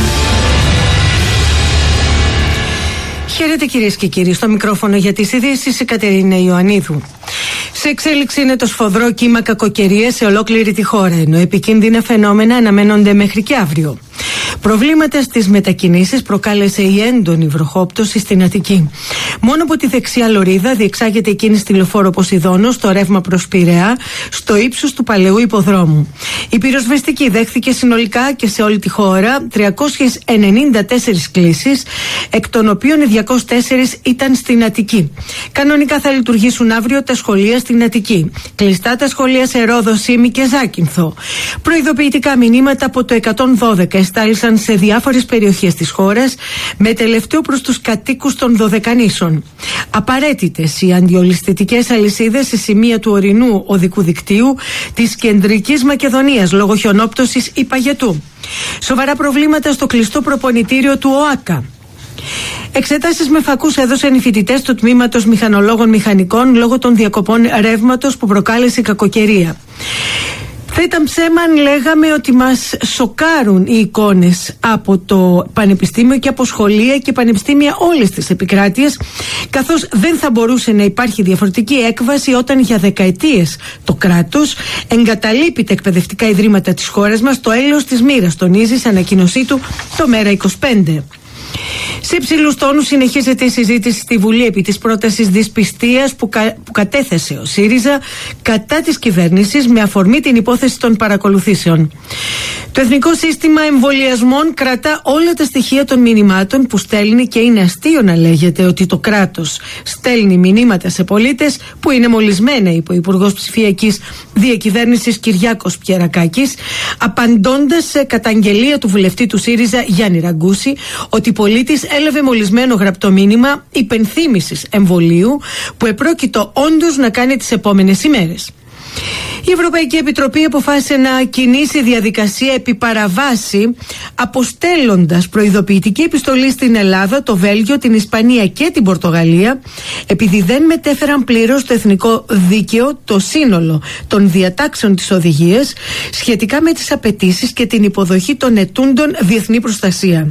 Χαίρετε κυρίες και κύριοι, στο μικρόφωνο για τις ειδήσεις η Κατερίνα Ιωαννίδου. Σε εξέλιξη είναι το σφοδρό κύμα κακοκαιρίας σε ολόκληρη τη χώρα, ενώ επικίνδυνα φαινόμενα αναμένονται μέχρι και αύριο. Προβλήματα στις μετακινήσεις προκάλεσε η έντονη βροχόπτωση στην Αττική. Μόνο από τη δεξιά λωρίδα διεξάγεται η κίνηση στη λεωφόρο Ποσειδώνος στο ρεύμα προς Πειραιά, στο ύψος του παλαιού υποδρόμου. Η πυροσβεστική δέχθηκε συνολικά και σε όλη τη χώρα τριακόσιες ενενήντα τέσσερις κλήσεις, εκ των οποίων οι διακόσιες τέσσερις ήταν στην Αττική. Κανονικά θα λειτουργήσουν αύριο τα σχολεία στην Αττική. Κλειστά τα σχολεία σε Ρόδο, Σύμη και Ζάκυνθο. Προειδοποιητικά μηνύματα από το εκατόν δώδεκα εστάλησαν σε διάφορες περιοχές της χώρας, με τελευταίο προς τους κατοίκους των Δωδεκανήσων. Απαραίτητες οι αντιολισθητικές αλυσίδες σε σημεία του ορεινού οδικού δικτύου της Κεντρικής Μακεδονίας λόγω χιονόπτωσης ή παγετού. Σοβαρά προβλήματα στο κλειστό προπονητήριο του ΟΑΚΑ. Εξετάσεις με φακούς έδωσαν οι φοιτητές του τμήματος μηχανολόγων μηχανικών λόγω των διακοπών ρεύματος που προκάλεσε η κακοκαιρία. Θα ήταν ψέμα αν λέγαμε ότι μας σοκάρουν οι εικόνες από το Πανεπιστήμιο και από σχολεία και πανεπιστήμια όλες τις επικράτειες, καθώς δεν θα μπορούσε να υπάρχει διαφορετική έκβαση όταν για δεκαετίες το κράτος εγκαταλείπει τα εκπαιδευτικά ιδρύματα της χώρας μας στο έλεος της μοίρας, τονίζει σε ανακοίνωσή του το Μέρα είκοσι πέντε. Σε υψηλούς τόνους συνεχίζεται η συζήτηση στη Βουλή επί της πρότασης δυσπιστίας που, κα, που κατέθεσε ο ΣΥΡΙΖΑ κατά της κυβέρνησης με αφορμή την υπόθεση των παρακολουθήσεων. Το Εθνικό Σύστημα Εμβολιασμών κρατά όλα τα στοιχεία των μηνυμάτων που στέλνει και είναι αστείο να λέγεται ότι το κράτος στέλνει μηνύματα σε πολίτες που είναι μολυσμένα, είπε ο Υπουργός Ψηφιακής Διακυβέρνησης Κυριάκος Πιερακάκης, απαντώντας σε καταγγελία του βουλευτή του ΣΥΡΙΖΑ Γιάννη Ραγκούση ότι πολίτης έλαβε μολυσμένο γραπτό μήνυμα υπενθύμησης εμβολίου που επρόκειτο όντως να κάνει τις επόμενες ημέρες. Η Ευρωπαϊκή Επιτροπή αποφάσισε να κινήσει διαδικασία επί παραβάση, αποστέλλοντας προειδοποιητική επιστολή στην Ελλάδα, το Βέλγιο, την Ισπανία και την Πορτογαλία, επειδή δεν μετέφεραν πλήρως το εθνικό δίκαιο το σύνολο των διατάξεων της οδηγίας σχετικά με τις απαιτήσεις και την υποδοχή των ετούντων διεθνή προστασία.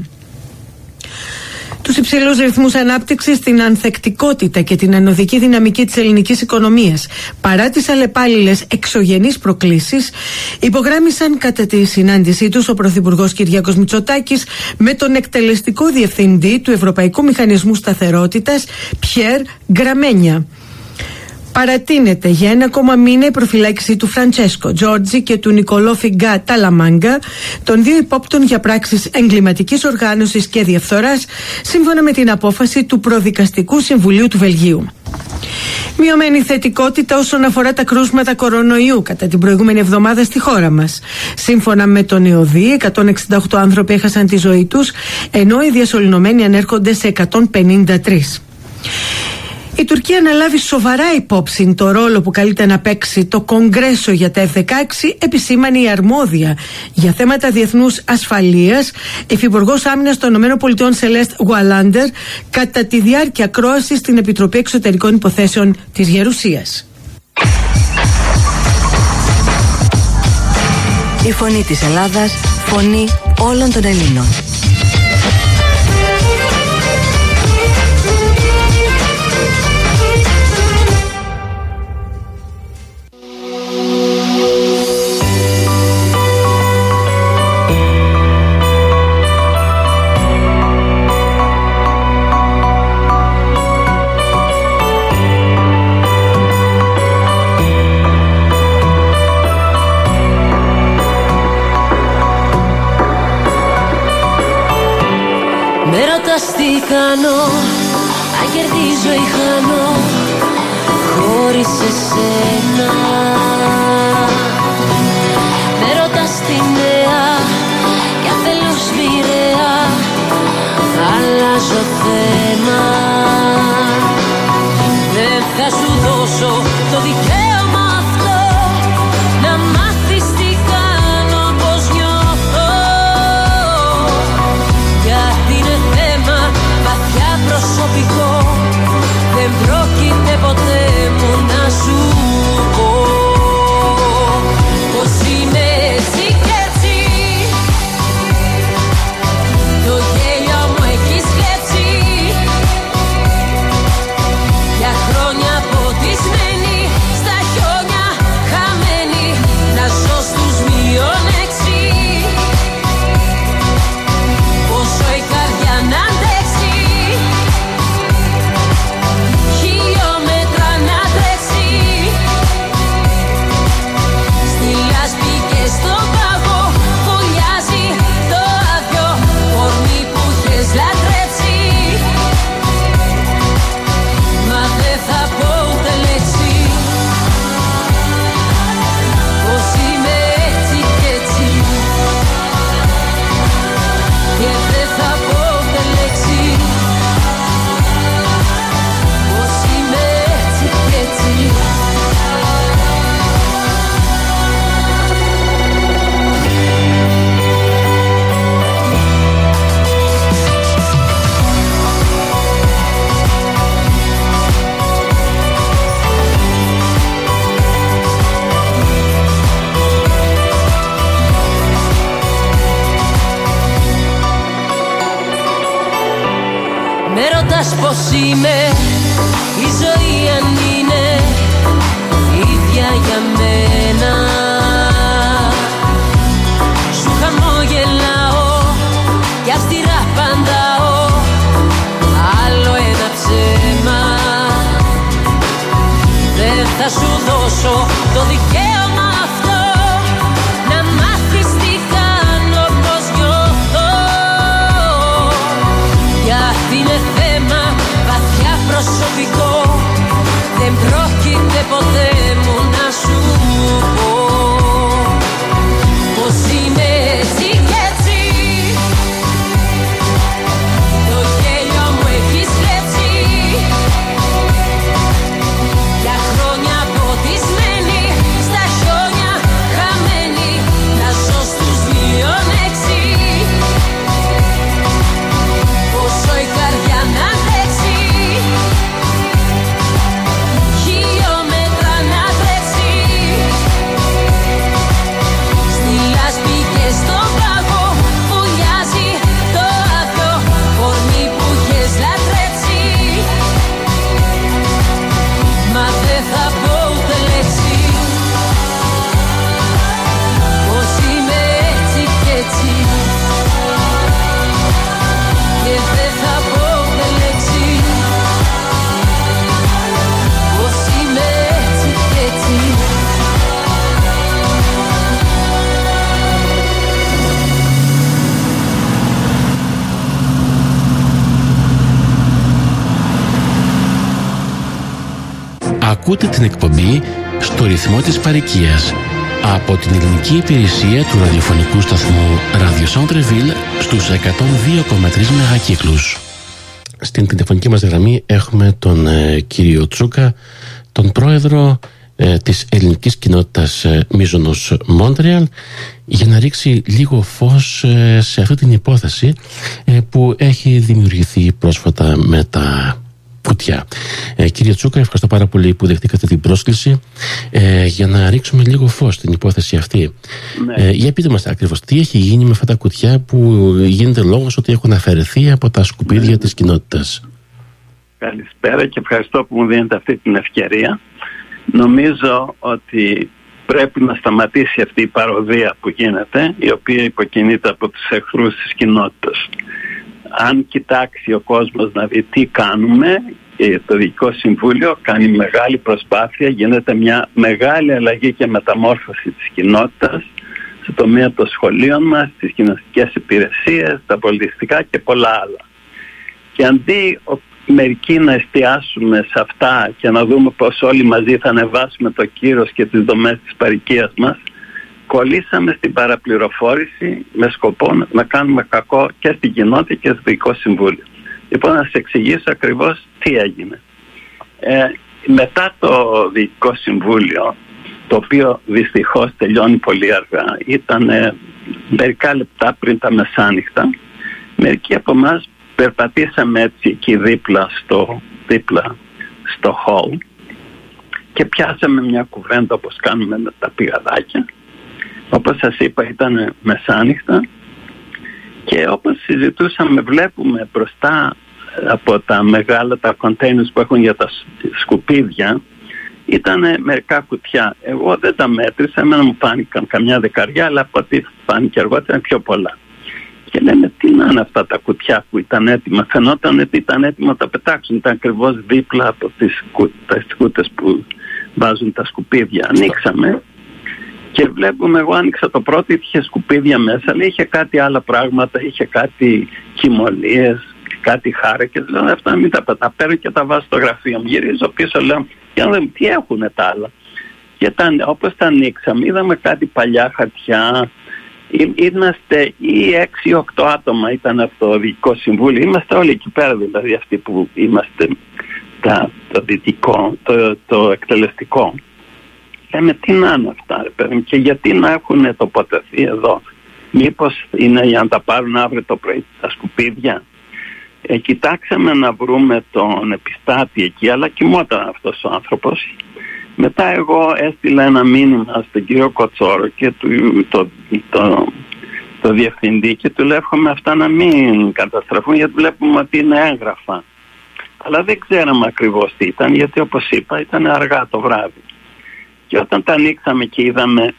Τους υψηλούς ρυθμούς ανάπτυξης, την ανθεκτικότητα και την ανωδική δυναμική της ελληνικής οικονομίας, παρά τις αλλεπάλληλες εξωγενείς προκλήσεις, υπογράμμισαν κατά τη συνάντησή τους ο Πρωθυπουργός Κυριάκος Μητσοτάκης με τον εκτελεστικό διευθυντή του Ευρωπαϊκού Μηχανισμού Σταθερότητας, Πιέρ Γκραμένια. Παρατείνεται για ένα ακόμα μήνα η προφυλάκηση του Φραντσέσκο Τζόρτζι και του Νικολό Φιγκά Ταλαμάγκα, των δύο υπόπτων για πράξεις εγκληματικής οργάνωσης και διαφθοράς, σύμφωνα με την απόφαση του Προδικαστικού Συμβουλίου του Βελγίου. Μειωμένη θετικότητα όσον αφορά τα κρούσματα κορονοϊού κατά την προηγούμενη εβδομάδα στη χώρα μας. Σύμφωνα με τον ΕΟΔΗ, εκατόν εξήντα οκτώ άνθρωποι έχασαν τη ζωή τους, ενώ οι διασωληνωμένοι ανέρχονται σε εκατόν πενήντα τρεις. Η Τουρκία αναλάβει σοβαρά υπόψη το ρόλο που καλείται να παίξει το Κογκρέσο για τα εφ δεκαέξι, επισήμανε η αρμόδια για θέματα διεθνούς ασφαλείας, υφυπουργός άμυνας των ΗΠΑ Σελέστ Γουαλάντερ, κατά τη διάρκεια ακρόασης στην Επιτροπή Εξωτερικών Υποθέσεων της Γερουσίας. Η φωνή της Ελλάδας, φωνή όλων των Ελλήνων. Τι κάνω, αν κερδίζω ή χάνω, χωρίς εσένα. Με ρωτάς τη νέα, κι αν θέλω σμηρέα, αλλάζω θέμα. Δεν θα σου δώσω το δικαίωμα αυτό, να μάθεις τι κάνω, πως νιώθω. Γιατί είναι θέμα βαθιά προσωπικό, δεν πρόκειται ποτέ μου να σου πω πως είμαι έτσι κι έτσι. Το γέλιο μου έχεις κλέψει, για χρόνια ποτισμένη στα χιόνια, χαμένη να ζω στους μείον έξι. Πόσο η καρδιά να αντέξει, χιλιόμετρα να τρέξει, στη λάσπη και στο πάγο φωλιάζει το άδειο κορμί που είχες λατρέψει. Μα δεν θα πω ούτε λέξη, πως είμαι έτσι κι έτσι. Και δεν θα πω ούτε λέξη, πως είμαι έτσι κι έτσι. Με ρωτάς πως είμαι, η ζωή αν είναι ίδια για μένα. Σου χαμογελάω κι αυστηρά απαντάω, θα σου δώσω το δικαίωμα αυτό να μάθεις τι κάνω, πως νιώθω. Γιατί είναι θέμα βαθιά προσωπικό, δεν πρόκειται ποτέ μου να σου πω πως είμαι έτσι και έτσι. Το γέλιο μου έχει σλέψει, για χρόνια ποτισμένη στα χιόνια, χαμένη να ζω στους μείον έξι. Πόσο η καρδιά να αντέξει, χιλιόμετρα να τρέξει, στη λάσπη και στον πάγο βουλιάζει το άδειο κορμί που έχεις λατρέψει. Μα δεν θα πω ούτε λέξη, πως είμαι έτσι κι έτσι. Και δεν θα πω ούτε λέξη, πως είμαι έτσι κι έτσι. Ακούτε την εκπομπή στο ρυθμό της παροικίας από την ελληνική υπηρεσία του ραδιοφωνικού σταθμού Radio Centreville στους εκατόν δύο κόμμα τρία μεγακύκλους. Στην τηλεφωνική μας γραμμή έχουμε τον ε, κύριο Τσούκα, τον πρόεδρο ε, της ελληνικής κοινότητας ε, Μίζωνος Μόντρεαλ, για να ρίξει λίγο φως ε, σε αυτή την υπόθεση ε, που έχει δημιουργηθεί πρόσφατα με τα κουτιά. Ε, κύριε Τσούκα, ευχαριστώ πάρα πολύ που δεχτήκατε την πρόσκληση ε, για να ρίξουμε λίγο φως στην υπόθεση αυτή. Ναι. Ε, για πείτε μας ακριβώς τι έχει γίνει με αυτά τα κουτιά που γίνεται λόγος ότι έχουν αφαιρεθεί από τα σκουπίδια ναι. της κοινότητας. Καλησπέρα και ευχαριστώ που μου δίνετε αυτή την ευκαιρία. Νομίζω ότι πρέπει να σταματήσει αυτή η παροδία που γίνεται, η οποία υποκινείται από τους εχθρούς της κοινότητας. Αν κοιτάξει ο κόσμος να δει τι κάνουμε, το Διοικητικό Συμβούλιο κάνει μεγάλη προσπάθεια, γίνεται μια μεγάλη αλλαγή και μεταμόρφωση της κοινότητας στο τομέα των σχολείων μας, τις κοινωνικές υπηρεσίες, τα πολιτιστικά και πολλά άλλα. Και αντί μερικοί να εστιάσουμε σε αυτά και να δούμε πώς όλοι μαζί θα ανεβάσουμε το κύρος και τις δομές της παροικίας μας, κολλήσαμε στην παραπληροφόρηση με σκοπό να κάνουμε κακό και στην κοινότητα και στο Διοικητικό Συμβούλιο. Λοιπόν, να σας εξηγήσω ακριβώς τι έγινε. Ε, μετά το Διοικητικό Συμβούλιο, το οποίο δυστυχώς τελειώνει πολύ αργά, ήταν ε, μερικά λεπτά πριν τα μεσάνυχτα, μερικοί από εμάς περπατήσαμε έτσι εκεί δίπλα στο, δίπλα στο hall και πιάσαμε μια κουβέντα όπως κάνουμε με τα πηγαδάκια. Όπως σας είπα, ήταν μεσάνυχτα και όπως συζητούσαμε βλέπουμε μπροστά από τα μεγάλα τα containers που έχουν για τα σκουπίδια ήταν μερικά κουτιά. Εγώ δεν τα μέτρησα, εμένα μου φάνηκαν καμιά δεκαριά, αλλά από ό,τι φάνηκε αργότερα πιο πολλά. Και λέμε τι να είναι αυτά τα κουτιά που ήταν έτοιμα. Φαινόταν ότι ήταν έτοιμα να τα πετάξουν. Ήταν ακριβώς δίπλα από τις σκούτες που βάζουν τα σκουπίδια. Ανοίξαμε και βλέπουμε, εγώ άνοιξα το πρώτο, είχε σκουπίδια μέσα, αλλά είχε κάτι άλλα πράγματα, είχε κάτι κοιμωλίες, κάτι χάρεκες. Λέω αυτά μην τα πετά, παίρνω και τα βάζω στο γραφείο μου. Γυρίζω πίσω, λέω για να δούμε τι έχουν τα άλλα. Και ήταν, όπως τα ανοίξαμε, είδαμε κάτι παλιά χαρτιά. Είμαστε ή έξι οκτώ άτομα ήταν αυτό το Διοικητικό Συμβούλιο. Είμαστε όλοι εκεί πέρα, δηλαδή αυτοί που είμαστε τα, το δυτικό, το, το εκτελεστικό. Λέμε τι να είναι αυτά ρε παιδί, και γιατί να έχουν τοποθετηθεί εδώ. Μήπως είναι για να τα πάρουν αύριο το πρωί τα σκουπίδια. Ε, κοιτάξαμε να βρούμε τον επιστάτη εκεί, αλλά κοιμόταν αυτός ο άνθρωπος. Μετά εγώ έστειλα ένα μήνυμα στον κύριο Κοτσόρο και του, το, το, το, το διευθυντή και του λέω εύχομαι αυτά να μην καταστραφούν, γιατί βλέπουμε ότι είναι έγγραφα. Αλλά δεν ξέραμε ακριβώς τι ήταν, γιατί όπως είπα ήταν αργά το βράδυ. Και όταν τα ανοίξαμε και είδαμε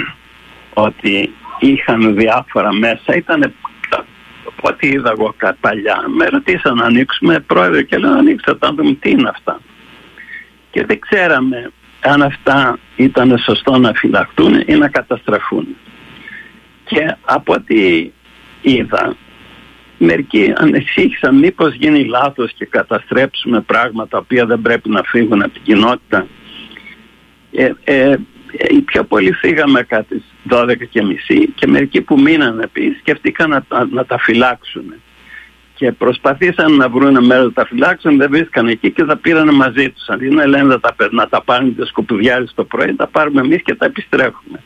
ότι είχαν διάφορα μέσα, ήταν ό,τι είδα εγώ παλιά. Με ρωτήσαν να ανοίξουμε, πρόεδρε, και λέω ανοίξτε τα, δούμε τι είναι αυτά. Και δεν ξέραμε αν αυτά ήταν σωστό να φυλαχτούν ή να καταστραφούν. Και από ό,τι είδα, μερικοί ανησύχησαν μήπως γίνει λάθος και καταστρέψουμε πράγματα τα οποία δεν πρέπει να φύγουν από την κοινότητα. Ε, ε, οι πιο πολλοί φύγαμε κατά τις δώδεκα και μισή και μερικοί που μείναν επίσης σκεφτήκαν να, να, να τα φυλάξουν. Και προσπαθήσαν να βρουν μέρο να τα φυλάξουν, δεν βρίσκαν εκεί και τα πήραν μαζί τους. Αντί να λένε να τα, να τα πάρουν τις σκουπιδιάρες το πρωί, τα πάρουμε εμείς και τα επιστρέφουμε.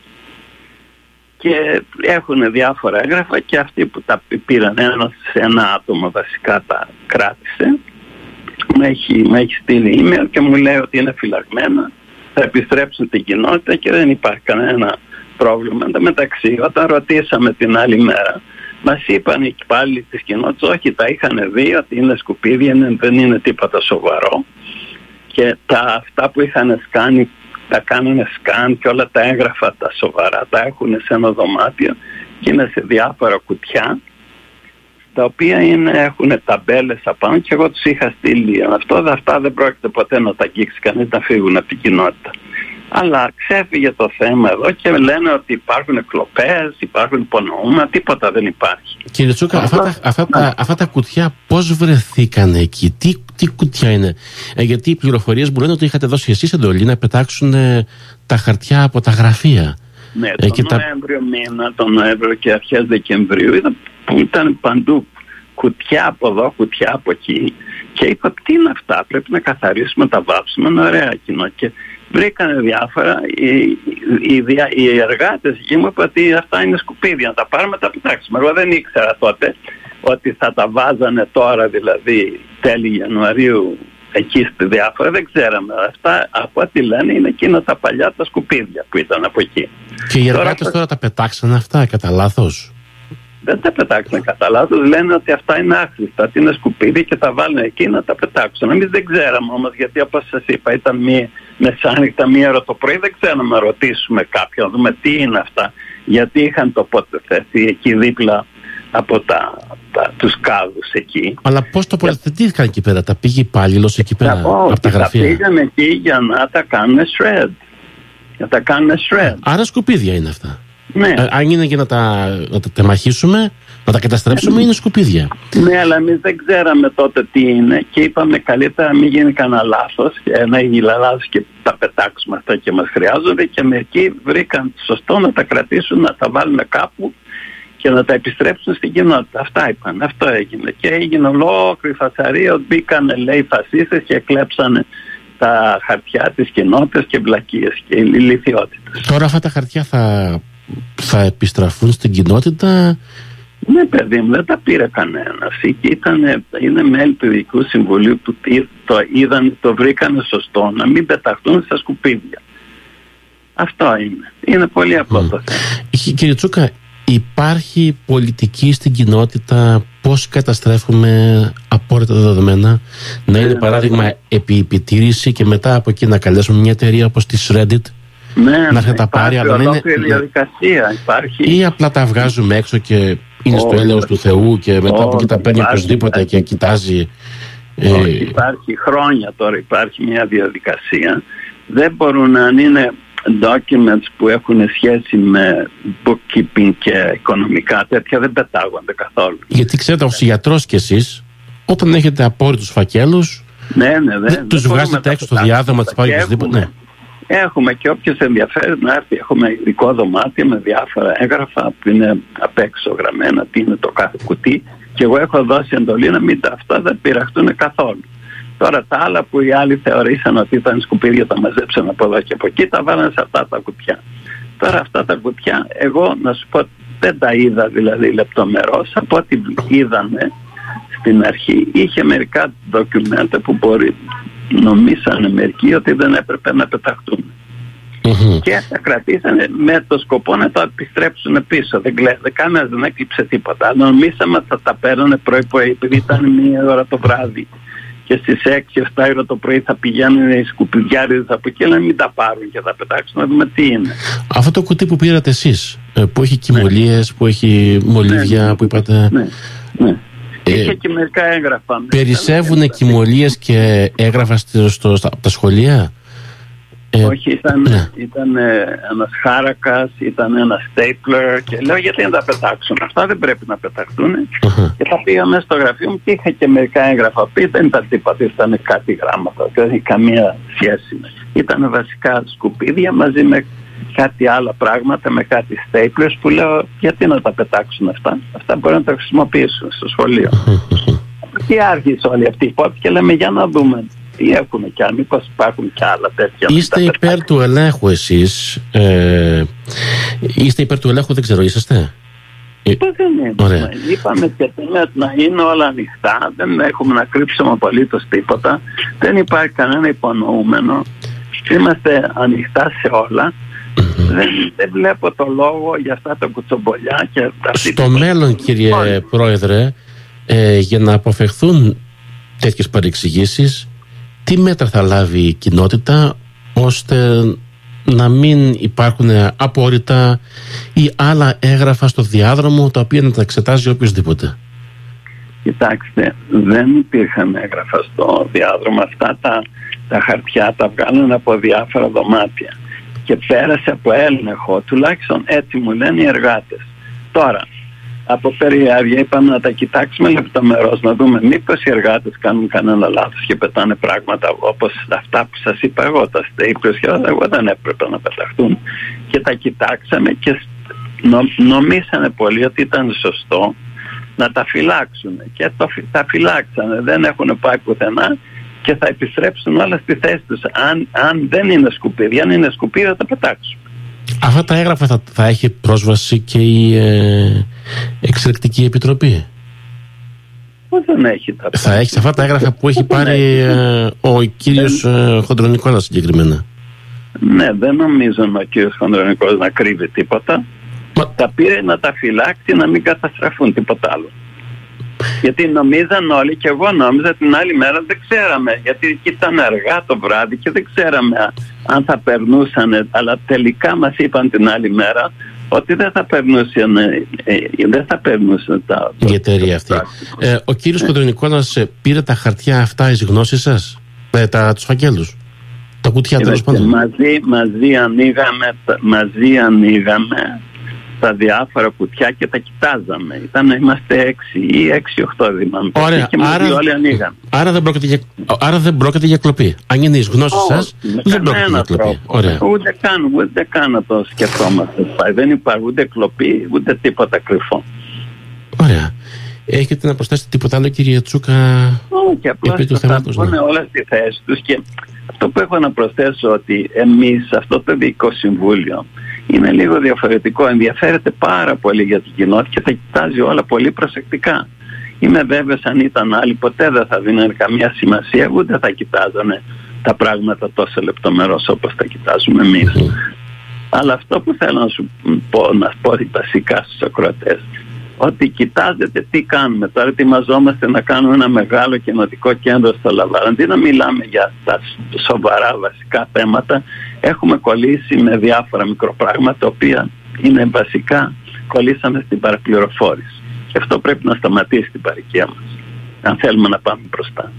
Και έχουν διάφορα έγγραφα και αυτοί που τα πήραν, ένα σε ένα άτομο βασικά τα κράτησε, μου έχει, μου έχει στείλει email και μου λέει ότι είναι φυλαγμένα, θα επιστρέψουν την κοινότητα και δεν υπάρχει κανένα πρόβλημα. Εν τω μεταξύ, όταν ρωτήσαμε την άλλη μέρα, μας είπαν οι υπάλληλοι της κοινότητας, όχι, τα είχαν δει ότι είναι σκουπίδια, δεν είναι τίποτα σοβαρό και τα, αυτά που είχαν σκάνει, τα κάνανε σκάν και όλα τα έγγραφα τα σοβαρά τα έχουν σε ένα δωμάτιο και είναι σε διάφορα κουτιά τα οποία είναι, έχουν ταμπέλες απάνω και εγώ τους είχα στείλει αυτό, αυτά δεν πρόκειται ποτέ να τα αγγίξει κανείς, να φύγουν από την κοινότητα. Αλλά ξέφυγε το θέμα εδώ και λένε ότι υπάρχουν κλοπές, υπάρχουν υπονοούμενα, τίποτα δεν υπάρχει. Κύριε Τσούκα, αυτά, αυτά, αυτά, τα, αυτά τα κουτιά πώς βρεθήκαν εκεί, τι, τι κουτιά είναι? Ε, γιατί οι πληροφορίες μου λένε ότι είχατε δώσει εσείς εντολή να πετάξουν ε, τα χαρτιά από τα γραφεία. Ναι, ε, τον Νοέμβριο τα... μήνα, τον Νοέμβριο και αρχές Δεκεμβρίου ήταν, που ήταν παντού κουτιά από εδώ, κουτιά από εκεί και είπα τι είναι αυτά, πρέπει να καθαρίσουμε, τα βάψουμε, είναι ωραία κοινό. Και βρήκανε διάφορα, οι, οι, οι, οι εργάτες εκεί μου είπαν ότι αυτά είναι σκουπίδια, να τα πάρουμε, τα πετάξουμε. Εγώ δεν ήξερα τότε ότι θα τα βάζανε τώρα, δηλαδή τέλη Ιανουαρίου εκεί στη διάφορα, δεν ξέραμε. Αυτά από ό,τι λένε είναι εκείνα τα παλιά τα σκουπίδια που ήταν από εκεί. Και οι εργάτες τώρα, τώρα τα πετάξανε αυτά κατά λάθος? Δεν τα πετάξανε κατά λάθος, λένε ότι αυτά είναι άχρηστα, ότι είναι σκουπίδια και τα βάλουν εκεί να τα πετάξουν. Εμείς δεν ξέραμε όμως, γιατί όπως σας είπα ήταν μία μεσάνυχτα, μία ώρα το πρωί, δεν ξέραμε να ρωτήσουμε κάποιον, να δούμε τι είναι αυτά, γιατί είχαν τοποθετηθεί εκεί δίπλα από τα, τα, τους κάδους εκεί. Αλλά πώς τοποθετήθηκαν εκεί πέρα, τα πήγε υπάλληλος εκεί πέρα από τα γραφεία? Τα πήγαν εκεί για να τα κάνουν shred. Για να τα κάνουν shred. Άρα σκουπίδια είναι αυτά. Ναι. Ε, αν είναι για να τα, να τα τεμαχίσουμε, να τα καταστρέψουμε, ναι, είναι σκουπίδια. Ναι, αλλά εμείς δεν ξέραμε τότε τι είναι και είπαμε καλύτερα μην γίνει κανένα λάθος, να γίνει λάθος και τα πετάξουμε αυτά και μας χρειάζονται, και μερικοί βρήκαν σωστό να τα κρατήσουν, να τα βάλουν κάπου και να τα επιστρέψουν στην κοινότητα. Αυτά είπαν, αυτό έγινε. Και έγινε ολόκληρη φασαρία, μπήκαν λέει φασίστες και κλέψανε τα χαρτιά της κοινότητας και βλακίες και ηλιθιότητες. Τώρα αυτά τα χαρτιά θα, θα επιστραφούν στην κοινότητα? Ναι, παιδί μου, δεν τα πήρε κανένας. Ήτανε, είναι μέλη του Ειδικού Συμβουλίου που το είδαν, το βρήκανε σωστό να μην πεταχτούν στα σκουπίδια. Αυτό είναι. Είναι πολύ απλό mm. το θέμα. Κύριε Τσούκα, υπάρχει πολιτική στην κοινότητα πώς καταστρέφουμε απόρριτα δεδομένα, να είναι παράδειγμα επί επιτήρηση και μετά από εκεί να καλέσουμε μια εταιρεία όπως τη Reddit ναι, να θα τα πάρει, αλλά δεν είναι διαδικασία, υπάρχει. Ή απλά τα βγάζουμε έξω και είναι oh, στο έλεος του Θεού και μετά oh, από εκεί τα παίρνει οποιοσδήποτε και κοιτάζει? Oh, ε... Υπάρχει χρόνια τώρα, υπάρχει μια διαδικασία. Δεν μπορούν να είναι documents που έχουν σχέση με bookkeeping και οικονομικά τέτοια, δεν πετάγονται καθόλου. Γιατί ξέρετε, ως γιατρός κι εσείς, όταν έχετε απόρριτους φακέλους, ναι, ναι, ναι, δεν τους βγάζετε έξω στο διάδομα, τις πάρει οποιοδήποτε. Ναι. Έχουμε και όποιος ενδιαφέρει να έρθει, έχουμε ειδικό δωμάτιο με διάφορα έγγραφα που είναι απ' έξω γραμμένα, τι είναι το κάθε κουτί, και εγώ έχω δώσει εντολή να μην τα αυτά δεν πειραχτούν καθόλου. Τώρα τα άλλα που οι άλλοι θεωρήσαν ότι ήταν σκουπίδια, τα μαζέψαν από εδώ και από εκεί, τα βάλανε σε αυτά τα κουτιά. Τώρα αυτά τα κουτιά, εγώ να σου πω, δεν τα είδα δηλαδή λεπτομερώς. Από ό,τι είδαμε στην αρχή, είχε μερικά ντοκιουμέντα που μπορεί, νομίσανε μερικοί ότι δεν έπρεπε να πεταχτούν. Mm-hmm. Και τα κρατήσανε με το σκοπό να τα επιστρέψουν πίσω. Δεν, δεν κανένας δεν έκλειψε τίποτα. Νομίσαμε ότι θα τα παίρνανε πρωί-πρωί, επειδή ήταν μία ώρα το βράδυ. Και στις έξι εφτά ώρα το πρωί θα πηγαίνουν οι σκουπιδιάριδες από εκεί, να μην τα πάρουν και τα πετάξουν, να δούμε τι είναι. Αυτό το κουτί που πήρατε εσείς, που έχει κοιμωλίες, ναι, που έχει μολύβια, ναι, που είπατε... Ναι, ναι. Ε, είχε και μερικά έγγραφα. Περισσεύουν κοιμωλίες και έγγραφα στο, στο, στα, τα σχολεία? Ε, Όχι, ήταν, ναι. ήταν ένας χάρακας, ήταν ένα stapler και λέω γιατί να τα πετάξουν. Αυτά δεν πρέπει να πεταχτούν. Uh-huh. Και τα πήγα μέσα στο γραφείο μου και είχα και μερικά έγγραφα. Πει δεν ήταν τίποτα, ήταν κάτι γράμματα. Δεν είχε καμία σχέση. Ήταν βασικά σκουπίδια μαζί με κάτι άλλα πράγματα, με κάτι staplers που λέω γιατί να τα πετάξουν αυτά. Αυτά μπορεί να τα χρησιμοποιήσουν στο σχολείο. Uh-huh. Και άρχισε όλη αυτή η υπόθεση και λέμε για να δούμε. Τι έχουν κι άλλοι, μήπως υπάρχουν κι άλλα τέτοια. Είστε υπέρ του ελέγχου εσείς, ε, είστε υπέρ του ελέγχου, δεν ξέρω, είσαστε? Είπα δεν είναι. Είπαμε και να είναι όλα ανοιχτά, δεν έχουμε να κρύψουμε απολύτως τίποτα, δεν υπάρχει κανένα υπονοούμενο, είμαστε ανοιχτά σε όλα. Mm-hmm. Δεν, δεν βλέπω το λόγο για αυτά τα κουτσομπολιά και τα στο μέλλον κύριε όλοι. Πρόεδρε, ε, για να αποφευχθούν τέτοιες παρεξηγήσεις, τι μέτρα θα λάβει η κοινότητα ώστε να μην υπάρχουν απόρριτα ή άλλα έγγραφα στο διάδρομο τα οποία να τα εξετάζει οποιοσδήποτε? Κοιτάξτε, δεν υπήρχαν έγγραφα στο διάδρομο. Αυτά τα, τα χαρτιά τα βγάλουν από διάφορα δωμάτια και πέρασε από έλεγχο, τουλάχιστον έτσι μου λένε οι εργάτες. Τώρα, από περιέργεια είπαμε να τα κοιτάξουμε λεπτομερώς, να δούμε μήπως οι εργάτες κάνουν κανένα λάθος και πετάνε πράγματα όπως αυτά που σας είπα εγώ, τα staples και όλα, εγώ δεν έπρεπε να πεταχτούν. Και τα κοιτάξαμε και νο, νομίσανε πολύ ότι ήταν σωστό να τα φυλάξουν και το, τα φυλάξανε, δεν έχουν πάει πουθενά και θα επιστρέψουν όλα στη θέση τους. Αν, αν δεν είναι σκουπίδια, αν είναι σκουπίδια θα τα πετάξουν. Αυτά τα έγγραφα θα, θα έχει πρόσβαση και η ε, Εξελεκτική Επιτροπή? Δεν έχει τα θα έχει αυτά τα έγγραφα που έχει πάρει ε, ο κύριος δεν... ε, Χοντρονικόλας συγκεκριμένα? Ναι, δεν νομίζω ο κύριος Χοντρονικόλας να κρύβει τίποτα. Μα... τα πήρε να τα φυλάξει, να μην καταστραφούν, τίποτα άλλο. Γιατί νομίζαν όλοι και εγώ νόμιζα την άλλη μέρα, δεν ξέραμε, γιατί ήταν αργά το βράδυ και δεν ξέραμε αν θα περνούσαν, αλλά τελικά μας είπαν την άλλη μέρα ότι δεν θα περνούσαν, ε, δεν θα περνούσαν τα... Η εταιρεία αυτή. Ε, ο κύριος Κοντρονικόλας ε, πήρε τα χαρτιά αυτά εις γνώση σας, ε, τα, τους φακέλους, τα κουτιά τέλος πάντων? Μαζί, μαζί ανοίγαμε, μαζί ανοίγαμε τα διάφορα κουτιά και τα κοιτάζαμε. Ήταν, είμαστε έξι ή έξι οχτώ δημάμαι. Ωραία, και άρα, όλοι ανοίγαν. Άρα δεν πρόκειται για, άρα δεν πρόκειται για κλοπή. Αν είναι εις γνώση oh, σας, δεν πρόκειται για κλοπή. Ωραία. Ούτε καν, ούτε καν να το σκεφτόμαστε. Δεν υπάρχει ούτε κλοπή, ούτε τίποτα κρυφό. Ωραία. Έχετε να προσθέσετε τίποτα άλλο, κύριε Τσούκα? Όχι, απλώς θα πούνε όλα στη θέση τους. Και αυτό που έχω να προσθέσω ότι εμείς, αυτό το Διοικητικό Συμβούλιο, είναι λίγο διαφορετικό. Ενδιαφέρεται πάρα πολύ για την κοινότητα και θα κοιτάζει όλα πολύ προσεκτικά. Είμαι βέβαιος αν ήταν άλλοι ποτέ δεν θα δίνανε καμία σημασία, ούτε θα κοιτάζανε τα πράγματα τόσο λεπτομερώς όπως τα κοιτάζουμε εμείς. Αλλά αυτό που θέλω να σου πω, να πω βασικά στους ακροατές, ότι κοιτάζετε τι κάνουμε. Τώρα ετοιμαζόμαστε να κάνουμε ένα μεγάλο κοινοτικό κέντρο στο Λαβάρα. Αντί να μιλάμε για τα σοβαρά βασικά θέματα, έχουμε κολλήσει με διάφορα μικροπράγματα, τα οποία είναι βασικά, κολλήσαμε στην παραπληροφόρηση. Και αυτό πρέπει να σταματήσει στην παροικία μας, αν θέλουμε να πάμε μπροστά.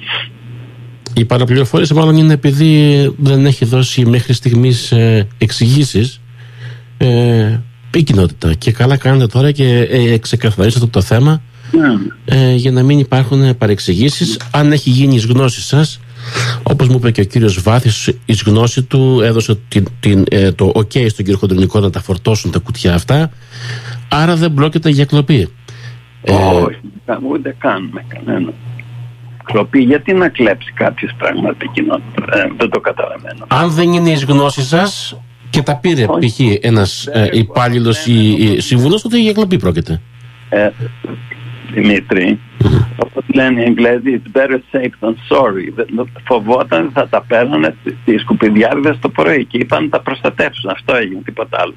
Η παραπληροφόρηση μάλλον είναι επειδή δεν έχει δώσει μέχρι στιγμής ε, εξηγήσεις ε, η κοινότητα. Και καλά κάνετε τώρα και ε, ξεκαθαρίσατε το θέμα yeah. ε, για να μην υπάρχουν παρεξηγήσεις. Αν έχει γίνει εις γνώση σας, όπως μου είπε και ο κύριος Βάθης, εις γνώση του έδωσε την, την, ε, το ok στον κύριο Χοντρονικό να τα φορτώσουν τα κουτιά αυτά, άρα δεν πρόκειται για κλοπή. Όχι, ε, ούτε κάνουμε κανένα κλοπή. Γιατί να κλέψει κάποιες πράγματα η κοινότητα? Ε, δεν το καταλαβαίνω. Αν δεν είναι εις γνώση σας και τα πήρε π.χ. ένας ε, υπάλληλος ή, ή σύμβουλος, τότε για κλοπή πρόκειται. Ε, Δημήτρη, mm-hmm. όπως λένε οι Εγγλέζοι, it's better safe than sorry. Φοβόταν θα τα παίρνανε τις σκουπιδιάριδες το πρωί και είπαν να τα προστατεύσουν. Αυτό έγινε, τίποτα άλλο.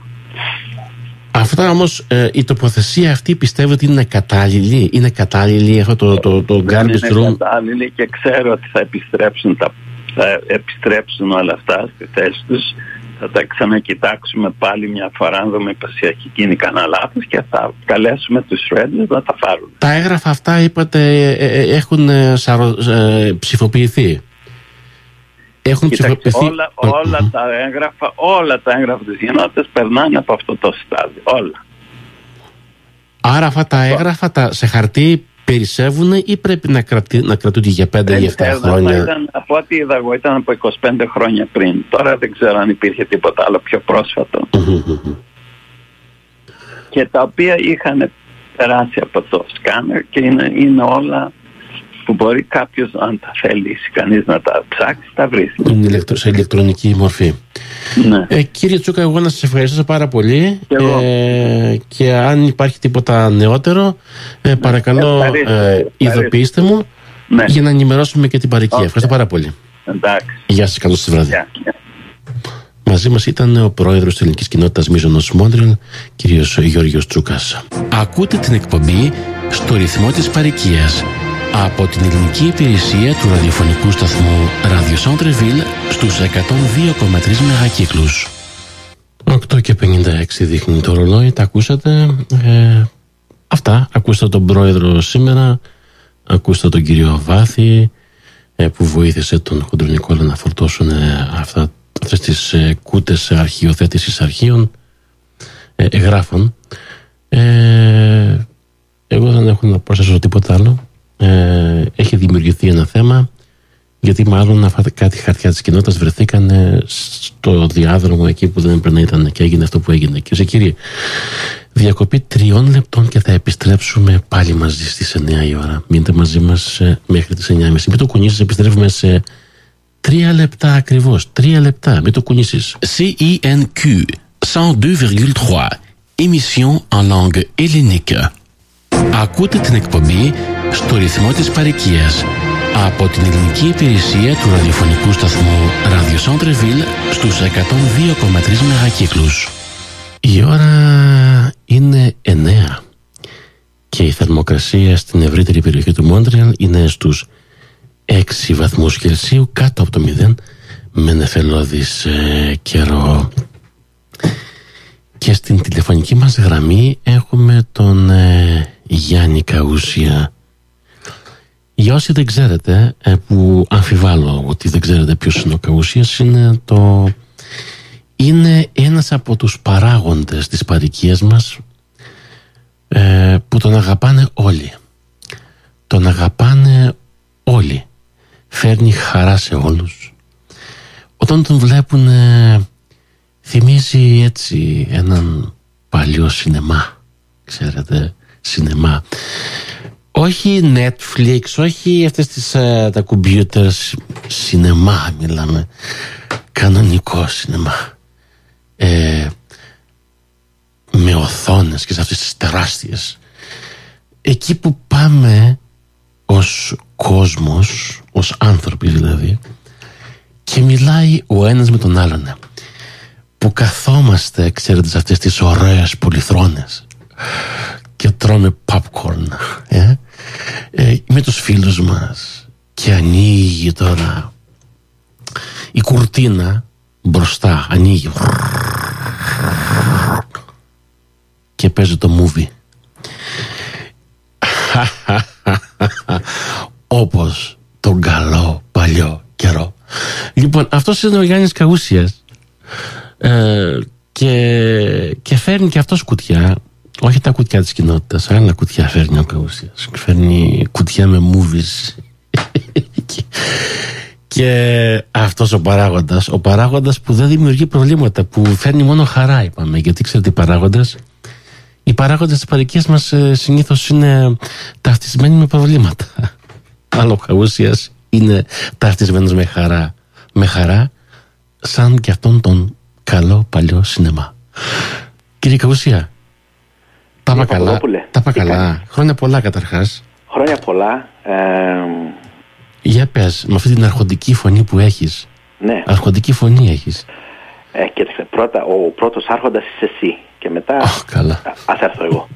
Αυτά όμως, ε, η τοποθεσία αυτή πιστεύω ότι είναι κατάλληλη? Είναι κατάλληλη αυτό το, το, το, το garbage room? Είναι κατάλληλη και ξέρω ότι θα επιστρέψουν, τα, θα επιστρέψουν όλα αυτά στη θέση τους. Θα τα ξανακοιτάξουμε πάλι μια φορά, αν δούμε πως έχει γίνει κανένα λάθος και θα καλέσουμε τους shredders να τα πάρουν. Τα έγγραφα αυτά είπατε ε, ε, έχουν ε, σαρο, ε, ψηφοποιηθεί? Έχουν ψηφοποιηθεί. Όλα, όλα mm-hmm. τα έγγραφα, όλα τα έγγραφα της γεννότητας περνάνε από αυτό το στάδιο. Όλα. Άρα αυτά τα έγγραφα τα, σε χαρτί περισσεύουν ή πρέπει να, κρατη, να κρατούνται για πέντε ή επτά χρόνια? Ήταν, από ό,τι είδα εγώ ήταν από είκοσι πέντε χρόνια πριν. Τώρα δεν ξέρω αν υπήρχε τίποτα άλλο πιο πρόσφατο. Mm-hmm. Και τα οποία είχαν περάσει από το σκάνερ και είναι, είναι όλα που μπορεί κάποιος, αν τα θέλει κανείς να τα ψάξει, τα βρίσκει. Είναι σε ηλεκτρονική μορφή. Ναι. Ε, κύριε Τσούκα, εγώ να σας ευχαριστήσω πάρα πολύ και, ε, και αν υπάρχει τίποτα νεότερο ε, παρακαλώ ε, ειδοποιήστε μου ναι. για να ενημερώσουμε και την παροικία. Okay. Ευχαριστώ πάρα πολύ. Εντάξει. Γεια σας, καλό σας βράδυ. Yeah, yeah. Μαζί μας ήταν ο πρόεδρος της ελληνικής κοινότητας Μίζωνος Μόντρεαλ, κύριος Γιώργος Τσούκας. Ακούτε την εκπομπή στο ρυθμό της παροικίας από την ελληνική υπηρεσία του ραδιοφωνικού σταθμού Radio Centre-Ville στους εκατόν δύο κόμμα τρία μεγακύκλους. οκτώ και πενήντα έξι δείχνει το ρολόι, τα ακούσατε. Ε, αυτά, ακούσατε τον πρόεδρο σήμερα, ακούσατε τον κύριο Βάθη ε, που βοήθησε τον Χοντρονικόλα να φορτώσουν ε, αυτά, αυτές τις ε, κούτες αρχιοθέτησης αρχείων, ε, εγγράφων. Ε, εγώ δεν έχω να προσθέσω τίποτα άλλο. Ε, έχει δημιουργηθεί ένα θέμα γιατί μάλλον αυτά κάτι χαρτιά της κοινότητας βρεθήκαν στο διάδρομο εκεί που δεν έπρεπε να ήταν και έγινε αυτό που έγινε. Κυρίες και κύριοι, διακοπή τριών λεπτών και θα επιστρέψουμε πάλι μαζί στις εννιά η ώρα. Μείνετε μαζί μας μέχρι τις εννιά και μισή. Μην το κουνήσεις, επιστρέφουμε σε τρία λεπτά ακριβώς. Τρία λεπτά, μην το κουνήσεις. σι ι εν κιου εκατόν δύο κόμμα τρία, émission en langue hellénique. Ακούτε την εκπομπή στο ρυθμό της παροικίας από την ελληνική υπηρεσία του ραδιοφωνικού σταθμού Radio Centre-Ville στους εκατόν δύο κόμμα τρία μεγακύκλους. Η ώρα είναι εννιά και η θερμοκρασία στην ευρύτερη περιοχή του Μόντρεαλ είναι στους έξι βαθμούς Κελσίου, κάτω από το μηδέν, με νεφελώδης ε, καιρό. Και στην τηλεφωνική μας γραμμή έχουμε τον ε, Γιάννη Καούσια. Για όσοι δεν ξέρετε, ε, που αμφιβάλλω ότι δεν ξέρετε ποιος είναι ο Καούσιας, είναι, το... είναι ένας από τους παράγοντες της παροικίας μας ε, που τον αγαπάνε όλοι. Τον αγαπάνε όλοι. Φέρνει χαρά σε όλους. Όταν τον βλέπουν ε, θυμίζει έτσι έναν παλιό σινεμά, ξέρετε, σινεμά. Όχι Netflix, όχι αυτές τις uh, τα computers, σινεμά μιλάμε, κανονικό σινεμά, ε, με οθόνες και σε αυτές τις τεράστιες, εκεί που πάμε ως κόσμος, ως άνθρωποι δηλαδή, και μιλάει ο ένας με τον άλλον, που καθόμαστε, ξέρετε, σε αυτές τις ωραίες πολυθρόνες και τρώμε popcorn ε? Ε, με τους φίλους μας και ανοίγει τώρα η κουρτίνα μπροστά, ανοίγει και παίζει το movie όπως τον καλό παλιό καιρό. Λοιπόν, αυτός είναι ο Γιάννης Καούσιας. Ε, και, και φέρνει και αυτός κουτιά, όχι τα κουτιά της κοινότητας, άλλα κουτιά φέρνει ο Καούσιας, φέρνει κουτιά με movies και, και αυτός ο παράγοντας, ο παράγοντας που δεν δημιουργεί προβλήματα, που φέρνει μόνο χαρά, είπαμε, γιατί ξέρετε οι παράγοντες οι παράγοντες της παροικίας μας ε, συνήθως είναι ταυτισμένοι με προβλήματα, αλλά ο Καούσιας είναι ταυτισμένος με χαρά, με χαρά, σαν και αυτόν τον καλό παλιό σινεμά. Κύριε Καούσια, τα είπα καλά, τα είπα καλά. Χρόνια πολλά καταρχάς. Χρόνια πολλά. Ε... Για πες, με αυτή την αρχοντική φωνή που έχεις. Ναι. Αρχοντική φωνή έχεις. Ε, κοίταξε, πρώτα, ο πρώτος άρχοντας είσαι εσύ και μετά oh, καλά. ας έρθω εγώ.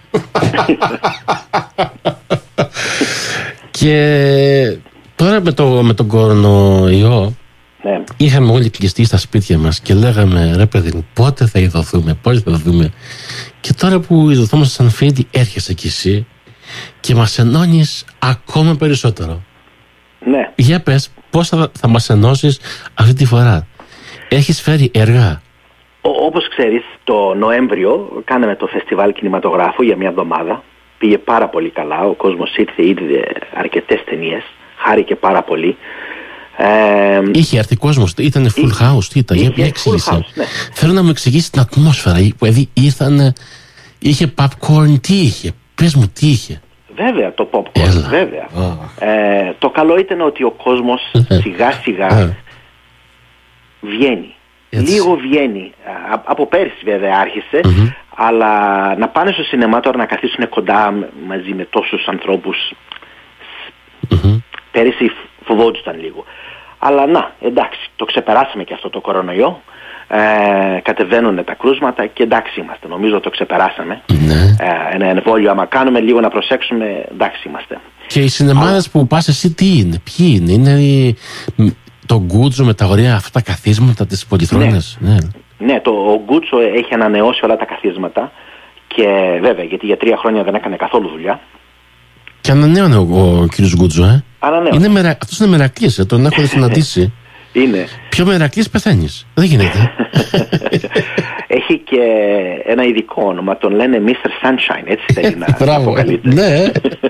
Και τώρα με, το, με τον κορονοϊό, ναι, είχαμε όλοι κλειστεί στα σπίτια μας και λέγαμε, ρε παιδί, πότε θα ειδωθούμε, πότε θα δούμε. Και τώρα που ειδωθόμαστε σαν φίλοι, έρχεσαι κι εσύ και μας ενώνεις ακόμα περισσότερο. Ναι. Για πες, πώς θα, θα μας ενώσεις αυτή τη φορά. Έχεις φέρει έργα. Ό, όπως ξέρεις, το Νοέμβριο κάναμε το φεστιβάλ κινηματογράφου για μια εβδομάδα. Πήγε πάρα πολύ καλά, ο κόσμος ήρθε, είδε αρκετές ταινίες, χάρηκε πάρα πολύ. Ε, είχε έρθει κόσμος, ήταν full house, τι ήταν, για εξήγησε. Ναι. Θέλω να μου εξηγήσει την ατμόσφαιρα, δηλαδή ήρθαν, είχε popcorn, τι είχε, πες μου τι είχε. Βέβαια το popcorn, Έλα. βέβαια. Oh. Ε, το καλό ήταν ότι ο κόσμος σιγά σιγά βγαίνει. Έτσι. Λίγο βγαίνει. Α, από πέρυσι βέβαια άρχισε, mm-hmm. αλλά να πάνε στο σινεμά τώρα να καθίσουν κοντά μαζί με τόσους ανθρώπους. Mm-hmm. Πέρυσι φοβόντουσαν λίγο. Αλλά να, εντάξει, το ξεπεράσαμε και αυτό το κορονοϊό. Ε, κατεβαίνουν τα κρούσματα και εντάξει είμαστε. Νομίζω το ξεπεράσαμε. Mm-hmm. Ε, ένα εμβόλιο, άμα κάνουμε λίγο να προσέξουμε, εντάξει είμαστε. Και οι σινεμάδες Α, που πας εσύ τι είναι, ποιοι είναι, είναι οι... το Γκούτσο με τα ωραία αυτά τα καθίσματα της πολυθρόνες. Ναι, ναι. ναι το, ο Γκούτσο έχει ανανεώσει όλα τα καθίσματα και βέβαια γιατί για τρία χρόνια δεν έκανε καθόλου δουλειά. Και ανανέωνε ο, ο κύριος Γκούτσο, ε. Ανανέωνε. Είναι μερα... Αυτός είναι μερακλής, ε, τον έχω συναντήσει. Είναι. Πιο μερακλής πεθαίνεις. Δεν γίνεται. Έχει και ένα ειδικό όνομα, τον λένε μίστερ Sunshine, έτσι θέλει να αποκαλείται. Ναι.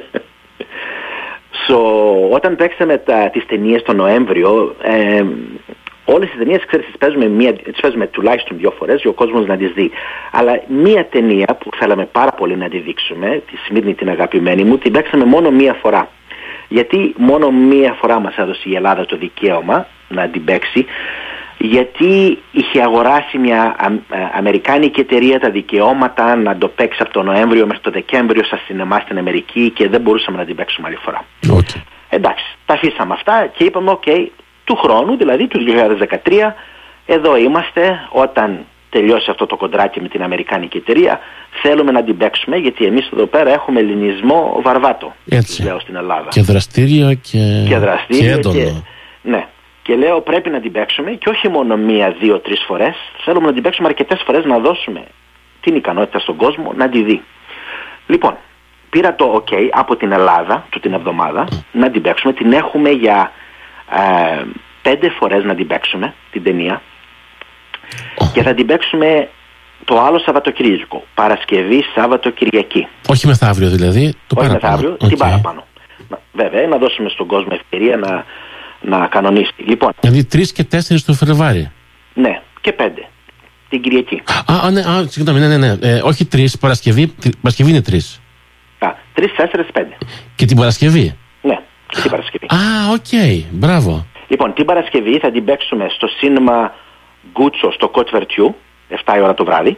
So, όταν παίξαμε τα, τις ταινίες τον Νοέμβριο, ε, όλες τις ταινίες, ξέρεις, τις παίζουμε, μία, τις παίζουμε τουλάχιστον δύο φορές για ο κόσμος να τις δει. Αλλά μία ταινία που θέλαμε πάρα πολύ να τη δείξουμε, τη Σμύρνη την αγαπημένη μου, την παίξαμε μόνο μία φορά. Γιατί μόνο μία φορά μας έδωσε η Ελλάδα το δικαίωμα να την παίξει, γιατί είχε αγοράσει μια α, α, αμερικάνικη εταιρεία τα δικαιώματα να το παίξει από τον Νοέμβριο μέχρι τον Δεκέμβριο στα σινεμά στην Αμερική και δεν μπορούσαμε να την παίξουμε άλλη φορά. Okay. Εντάξει, τα αφήσαμε αυτά και είπαμε οκ, okay, του χρόνου, δηλαδή του δύο χιλιάδες δεκατρία, εδώ είμαστε, όταν τελειώσει αυτό το κοντράκι με την αμερικάνικη εταιρεία, θέλουμε να την παίξουμε γιατί εμείς εδώ πέρα έχουμε ελληνισμό βαρβάτο. Έτσι. Λέω στην Ελλάδα. Και δραστήριο και, και, δραστήριο και έντονο. Και... Ναι. Και λέω πρέπει να την παίξουμε και όχι μόνο μία, δύο, τρεις φορές. Θέλουμε να την παίξουμε αρκετές φορές να δώσουμε την ικανότητα στον κόσμο να τη δει. Λοιπόν, πήρα το ok από την Ελλάδα, του την εβδομάδα, mm. να την παίξουμε. Την έχουμε για ε, πέντε φορές να την παίξουμε, την ταινία. Oh. Και θα την παίξουμε το άλλο Σαββατοκύριακο. Παρασκευή, Σάββατο, Κυριακή. Όχι μεθαύριο δηλαδή, το όχι παραπάνω. μεθαύριο, okay. την παραπάνω. Βέβαια, να δώσουμε στον κόσμο ευκαιρία να... να κανονίσει. Λοιπόν. Δηλαδή τρεις και τέσσερις του Φεβρουάριο. Ναι, και πέντε. Την Κυριακή. Α, α ναι, α, συγγνώμη, ναι, ναι, ναι. Ε, όχι τρεις, Παρασκευή, Παρασκευή είναι τρεις. Α, τρεις, τέσσερις, πέντε. Και την Παρασκευή. Ναι, και την Παρασκευή. Α, οκ, okay, μπράβο. Λοιπόν, την Παρασκευή θα την παίξουμε στο σίνεμα Γκούτσο στο Côte Vertu, εφτά η ώρα το βράδυ.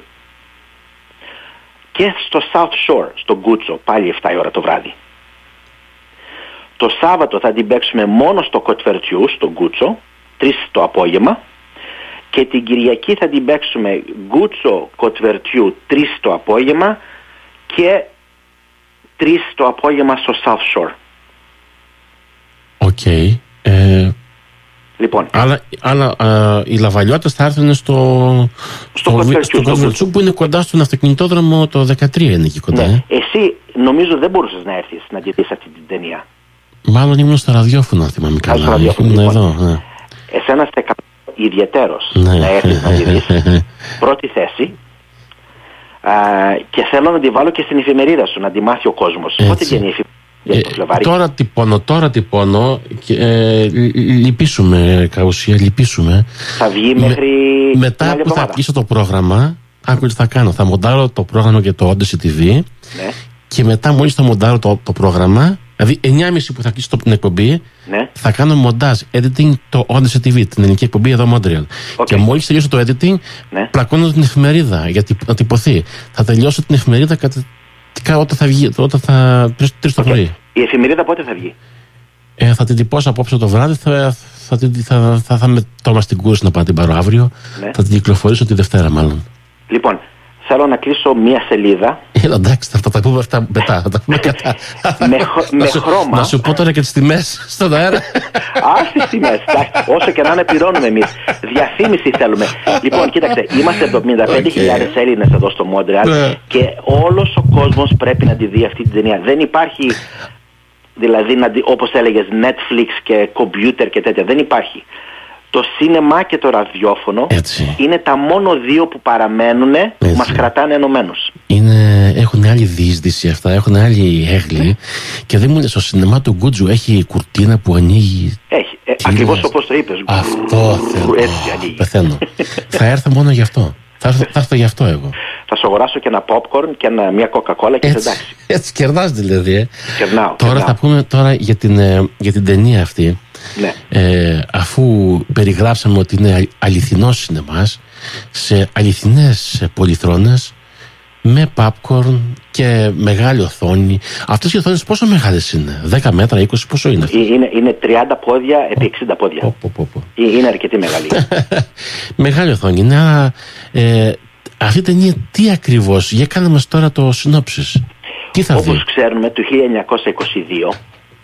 Και στο South Shore, στο Γκούτσο, πάλι εφτά η ώρα το βράδυ. Το Σάββατο θα την παίξουμε μόνο στο Côte Vertu, στο Γκούτσο, τρεις το απόγευμα. Και την Κυριακή θα την παίξουμε Γκούτσο, Côte Vertu, τρεις το απόγευμα και τρεις το απόγευμα στο South Shore. Οκ. Okay. Ε, λοιπόν. Αλλά, αλλά ε, οι λαβαλιώτες θα έρθουν στο, στο, στο Côte Vertu που είναι κοντά στον αυτοκινητόδρομο, το δεκατρία είναι εκεί κοντά. Ναι. Ε. Εσύ νομίζω δεν μπορούσες να έρθεις να τη δεις αυτή την ταινία. Μάλλον ήμουν στο ραδιόφωνο, αν θυμάμαι καλά. Ήμουν εδώ. Ναι. Εσένα είστε ιδιαιτέρως ναι. να έρθεις να τη δεις. Πρώτη θέση. Α, και θέλω να τη βάλω και στην εφημερίδα σου, να τη μάθει ο κόσμος. Πότε βγαίνει η εφημερίδα? Ε, τώρα τυπώνω, τώρα τυπώνω. Και, ε, λυπήσουμε, Καουσία, λυπήσουμε. Θα βγει μέχρι. Με, μετά που θα κλείσω το πρόγραμμα, άκου τι θα κάνω. Θα μοντάρω το πρόγραμμα για το Odyssey τι βι. Ναι. Και μετά, μόλις θα μοντάρω το, το πρόγραμμα, δηλαδή εννιά και μισή που θα κλείσω την εκπομπή, ναι. θα κάνω μοντάζ, editing το Odyssey τι βι, την ελληνική εκπομπή εδώ Montreal. Okay. Και μόλις τελειώσω το editing, ναι. πλακώνω την εφημερίδα για να τυπωθεί. Θα τελειώσω την εφημερίδα κατά, όταν θα βγει, όταν θα τρεις το okay. πρωί. Η εφημερίδα πότε θα βγει? Ε, θα την τυπώσω απόψε το βράδυ, θα, θα, θα, θα, θα, θα με τόμα στην κούρση να πάω την πάρω αύριο, ναι. θα την κυκλοφορήσω τη Δευτέρα μάλλον. Λοιπόν, θέλω να κλείσω μία σελίδα. Έλα, εντάξει, θα τα πούμε αυτά μετά. Θα τα πούμε κατά. με, με χρώμα. Να σου πω τώρα και τις τιμές στον αέρα. Α, τις τιμές. Όσο και να είναι, πληρώνουμε εμείς. Διαφήμιση θέλουμε. Λοιπόν, κοίταξε, είμαστε εβδομήντα πέντε χιλιάδες okay. Έλληνες εδώ στο Μόντρεαλ yeah. και όλος ο κόσμος πρέπει να τη δει αυτή την ταινία. Δεν υπάρχει. δηλαδή όπως έλεγες Netflix και computer και τέτοια, δεν υπάρχει. Το σίνεμα και το ραδιόφωνο Έτσι. είναι τα μόνο δύο που παραμένουν, που μας κρατάνε ενωμένους. Είναι, έχουν άλλη διείσδυση αυτά, έχουν άλλη έγκλη. Και δεν μου λες, στο σινεμά του Γκούτζου έχει κουρτίνα που ανοίγει. Έχει, ε, ακριβώς όπως το είπες. Αυτό θέλω. Έτσι ανοίγει. Πεθαίνω. Θα έρθω μόνο γι' αυτό. Θα έρθω, θα έρθω γι' αυτό εγώ. Θα σου αγοράσω και ένα popcorn και ένα, μια κοκακόλα και έτσι, εντάξει. Έτσι κερδάς δηλαδή. Ε. Κερνάω. Τώρα κερνάω. θα πούμε τώρα για την, ε, για την ταινία αυτή. Ναι. Ε, αφού περιγράψαμε ότι είναι αληθινός σινεμάς σε αληθινές πολυθρόνες με popcorn και μεγάλη οθόνη. Αυτές οι οθόνες πόσο μεγάλες είναι? δέκα μέτρα, είκοσι, πόσο είναι? Είναι, είναι τριάντα πόδια επί εξήντα πόδια. Πω, πω, πω, πω. Είναι αρκετή μεγάλη. Μεγάλη οθόνη. Είναι, άρα, ε, αυτή η ταινία τι ακριβώς? Για κάνε μας τώρα το συνόψεις. Τι θα Όπως δει? ξέρουμε, το χίλια εννιακόσια είκοσι δύο,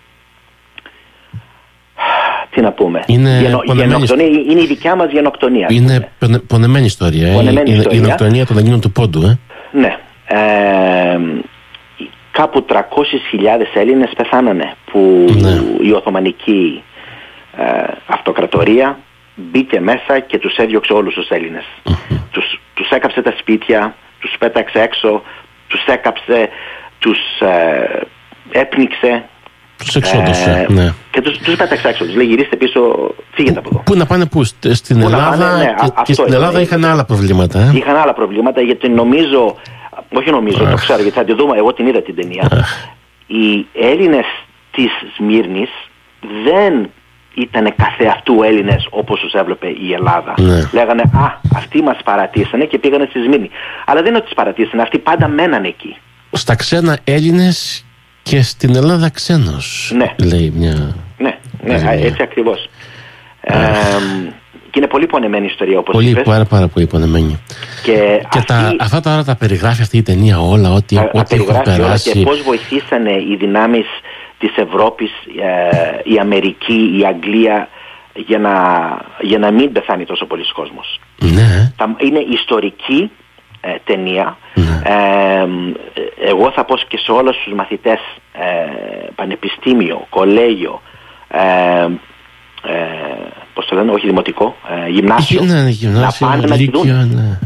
τι να πούμε, Είναι Γενο, πονεμένη... γενοκτονία, είναι η δικιά μας γενοκτονία. Είναι πονε, πονεμένη ιστορία. Πονεμένη είναι ιστορία. η γενοκτονία των Ελλήνων του Πόντου. Ε. Ναι. Ε, κάπου τριακόσιες χιλιάδες Έλληνες πεθάνανε που Ναι. η Οθωμανική ε, αυτοκρατορία μπήκε μέσα και τους έδιωξε όλους τους Έλληνες. Mm-hmm. Τους, τους έκαψε τα σπίτια, τους πέταξε έξω, τους έκαψε, τους ε, έπνιξε. Τους εξόντωσε. Ε, ναι. Και τους, τους πέταξε έξω. Τους λέει γυρίστε πίσω, φύγετε από εδώ. Πού να πάνε, πού? Στην Πού να Ελλάδα. πάνε, ναι, και, και στην είναι, Ελλάδα ναι. είχαν άλλα προβλήματα. Ε. Είχαν άλλα προβλήματα γιατί νομίζω, όχι νομίζω, το ξέρω γιατί θα τη δούμε, εγώ την είδα την ταινία. Οι Έλληνες της Σμύρνης δεν ήταν καθεαυτού Έλληνες όπως τους έβλεπε η Ελλάδα. Ναι. Λέγανε α, αυτοί μας παρατήσανε και πήγανε στη Σμύρνη. Αλλά δεν είναι ότι τους παρατήσανε, αυτοί πάντα μένανε εκεί. Στα ξένα Έλληνες και στην Ελλάδα ξένος. Ναι. Λέει μια. Ναι, ναι, Ναι. έτσι ακριβώς. Ε, και είναι πολύ πονεμένη η ιστορία όπως Πολύ, είπες. πάρα, πάρα πολύ πονεμένη. Και, Και αυτή, τα, αυτά τώρα τα περιγράφει αυτή η ταινία όλα, ό,τι, τα, τα ό,τι έχουν περιγράφει όλα περάσει. και πώς βοηθήσανε οι δυνάμεις της Ευρώπης, ε, η Αμερική, η Αγγλία για να, για να μην πεθάνει τόσο πολλής κόσμος. Ναι. Τα, είναι ιστορική ε, ταινία. Ναι. Ε, εγώ θα πω και σε όλους τους μαθητές ε, πανεπιστήμιο, κολέγιο, ε, ε, πώς το λένε, όχι δημοτικό, ε, γυμνάσιο, Ναι, ναι, γυμνάσιο, να πάνε να τη λύκειο, δουν. ναι.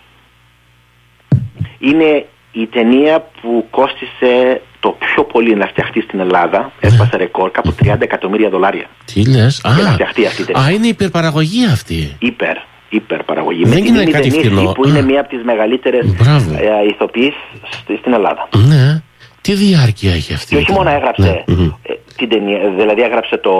Είναι η ταινία που κόστισε το πιο πολύ να φτιαχτεί στην Ελλάδα. Έσπασε ρεκόρ, κάπου τριάντα εκατομμύρια δολάρια. Τι λες? Για να Α, φτιαχτεί αυτή η ταινία. α, είναι υπερπαραγωγή αυτή. Υπερ, υπερ παραγωγή. Δεν Με την είναι Μίμη κάτι Δενίση, φθηνό. που είναι Α. μία από τις μεγαλύτερες Μπράβο. ε, ηθοποιείς στη- στην Ελλάδα. Ναι. Τι διάρκεια έχει αυτή? Και όχι μόνο έγραψε Ναι. μμμ. ε, την ταινία, δηλαδή έγραψε το...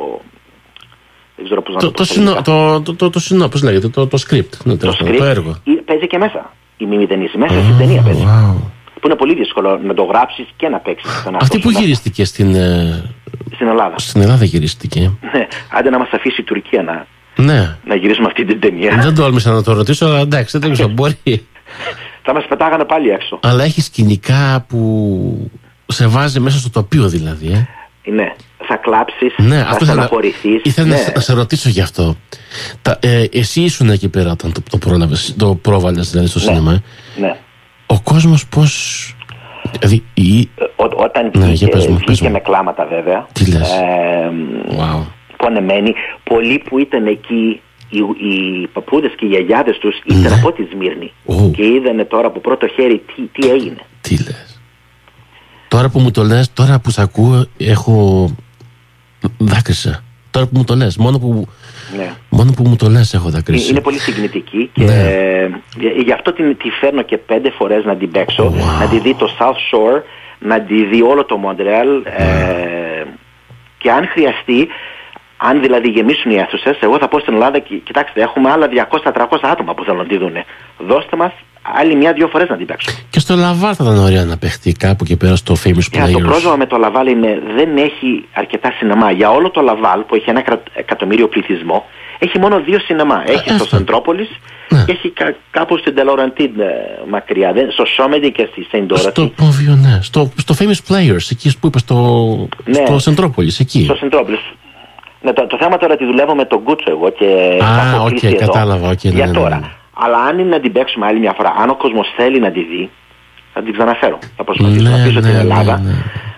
Δεν ξέρω πώς να Το, το το, πω. συνο, ελληνικά. το, το, το, το, συνο, πώς λέγεται, το, το script, ναι, Το το, script το έργο. ή- παίζει και μέσα η Μίμη Δενίση. Μέσα στην ταινία παίζει. Wow. Που είναι πολύ δύσκολο να το γράψεις και να παίξεις. τον Αυτή αυτό που σου. γυρίστηκε στην, ε, Στην Ελλάδα. στην Ελλάδα γυρίστηκε. Ναι, άντε να μας αφήσει η Τουρκία να, Ναι. να γυρίσουμε αυτή την ταινία. Δεν τόλμησα να το ρωτήσω, αλλά εντάξει, δεν ξέρω, μπορεί. Θα μας πετάγανε πάλι έξω. Αλλά έχει σκηνικά που σε βάζει μέσα στο τοπίο δηλαδή. Ε. Ναι, θα κλάψεις, Ναι, θα αυτό ήθελα, στεναχωρηθείς. ήθελα Ναι. να, να σε ρωτήσω γι' αυτό. Τα, ε, εσύ ήσουν εκεί πέρα όταν το, το, πρόλαβες, το πρόβαλες δηλαδή στο Ναι. σινεμά. Ε. Ναι. Ο κόσμος πώς... Δηλαδή, η... Ε, Ό, όταν Ναι, βγήκε, για πες μου, πες βγήκε μου. με κλάματα βέβαια. Τι λες? Ε, Wow. πονεμένοι. Πολλοί που ήταν εκεί, οι, οι παππούδες και οι γιαγιάδες τους ήταν Ναι. από τη Σμύρνη. Ου. Και είδανε τώρα από πρώτο χέρι τι, τι έγινε. Τι λες? Τώρα που μου το λες, τώρα που σ' ακούω, έχω... δάκρυσα. Τώρα που μου το λες, μόνο που, Ναι. μόνο που μου το λες έχω δακρύσει. Είναι πολύ συγκινητική και Ναι. γι- γι' αυτό την, τη φέρνω και πέντε φορές να την παίξω, Wow. να τη δει το South Shore, να τη δει όλο το Μοντρεάλ ε, και αν χρειαστεί, αν δηλαδή γεμίσουν οι αίθουσες, εγώ θα πω στην Ελλάδα, «Κι- κοιτάξτε, έχουμε άλλα διακόσια με τριακόσια άτομα που θέλουν να τη δούνε. Δώστε μας άλλη μια-δυο φορές να την παίξω». Και στο Λαβάρ θα ήταν ωραία να παιχτεί κάπου και πέρα στο Famous Και το Players. πρόβλημα με το Λαβάλ είναι δεν έχει αρκετά σινεμά. Για όλο το Λαβάλ που έχει ένα εκρα- εκατομμύριο πληθυσμό, έχει μόνο δύο σινεμά. Έχει στο αυτό. Σεντρόπολης Ναι. και έχει κα- κάπου στην Τελοραντίν ε, μακριά. Δεν, στο Σόμεντι και στη Σεντ Στο Ντόρατη. Πόβιο, ναι. Στο, στο Famous Players, εκεί που είπα, στο, Ναι. στο Σεντρόπολης, εκεί. Στο Σεντρόπολης. Ναι, το, το θέμα τώρα τη δουλεύω με τον Κούτσο εγώ και Α, θα έχω οκ, κλείσει εδώ κατάλαβα, οκ, ναι, για ναι, τώρα. ναι. Αλλά αν είναι να την παίξουμε άλλη μια φορά, αν ο κόσμος θέλει να τη δει, θα την ξαναφέρω. Θα προσπαθήσω Ναι, να πείσω ναι, την ναι, Ελλάδα ναι.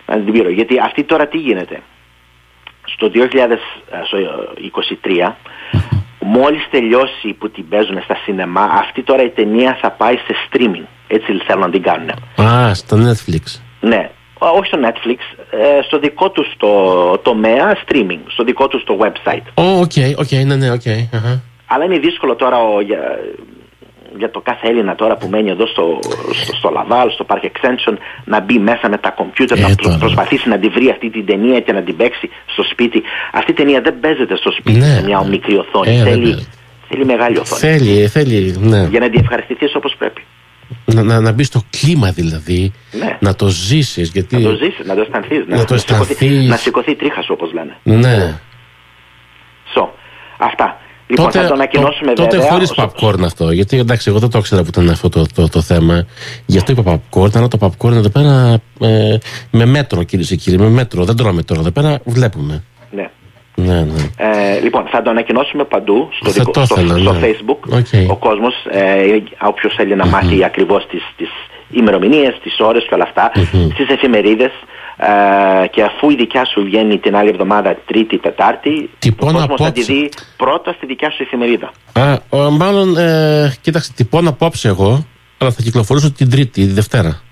να την πήρω. Γιατί αυτή τώρα τι γίνεται. Στο δύο χιλιάδες είκοσι τρία, μόλις τελειώσει που την παίζουν στα σινεμά, αυτή τώρα η ταινία θα πάει σε streaming. Έτσι θέλουν να την κάνουν. Α, στο Netflix. Ναι, όχι στο Netflix, στο δικό του το τομέα streaming, στο δικό του το website. Ω, οκ, οκ, ναι, ναι, οκ. Αλλά είναι δύσκολο τώρα ο, για, για το κάθε Έλληνα τώρα που μένει εδώ στο, στο, στο Laval, στο Park Extension, να μπει μέσα με τα κομπιούτερ, ε, να προ, προσπαθήσει να τη βρει αυτή την ταινία και να την παίξει στο σπίτι. Αυτή η ταινία δεν παίζεται στο σπίτι, ναι, σε μια μικρή οθόνη. Ε, θέλει, ναι, θέλει μεγάλη οθόνη. Θέλει, θέλει, ναι. Για να την ευχαριστηθείς όπως πρέπει. Να, να, να μπει στο κλίμα δηλαδή, ναι, να το ζήσεις. Γιατί... Να το ζήσεις, να το αισθανθείς. Να, να το αισθανθείς. Να σηκωθεί η τρίχα σου όπως λένε. Ναι. So, αυτά. Λοιπόν, τότε, θα το ανακοινώσουμε το, βέβαια. Τότε χωρίς popcorn αυτό. Γιατί εντάξει, εγώ δεν το ήξερα που ήταν αυτό το, το, το θέμα. Γι' αυτό είπα popcorn. Αλλά το popcorn εδώ πέρα ε, με μέτρο, κυρίες και κύριοι. Με μέτρο. Δεν τρώμε τώρα. Εδώ πέρα βλέπουμε. Ναι. Ναι, ναι. Ε, λοιπόν, θα το ανακοινώσουμε παντού στο, δικό, στο, θέλα, στο ναι. Facebook. Okay. Ο κόσμος, ε, όποιος θέλει να μάθει mm-hmm. ακριβώς τις, τις ημερομηνίες, τις ώρες και όλα αυτά, mm-hmm. στις εφημερίδες. Ε, και αφού η δικιά σου βγαίνει την άλλη εβδομάδα, Τρίτη, Τετάρτη, τυπώνα ο κόσμος θα τη δει πρώτα στη δικιά σου εφημερίδα. Α, ο, μάλλον, ε, κοίταξε, τυπώνα απόψε εγώ, αλλά θα κυκλοφορήσω την Τρίτη, τη Δευτέρα.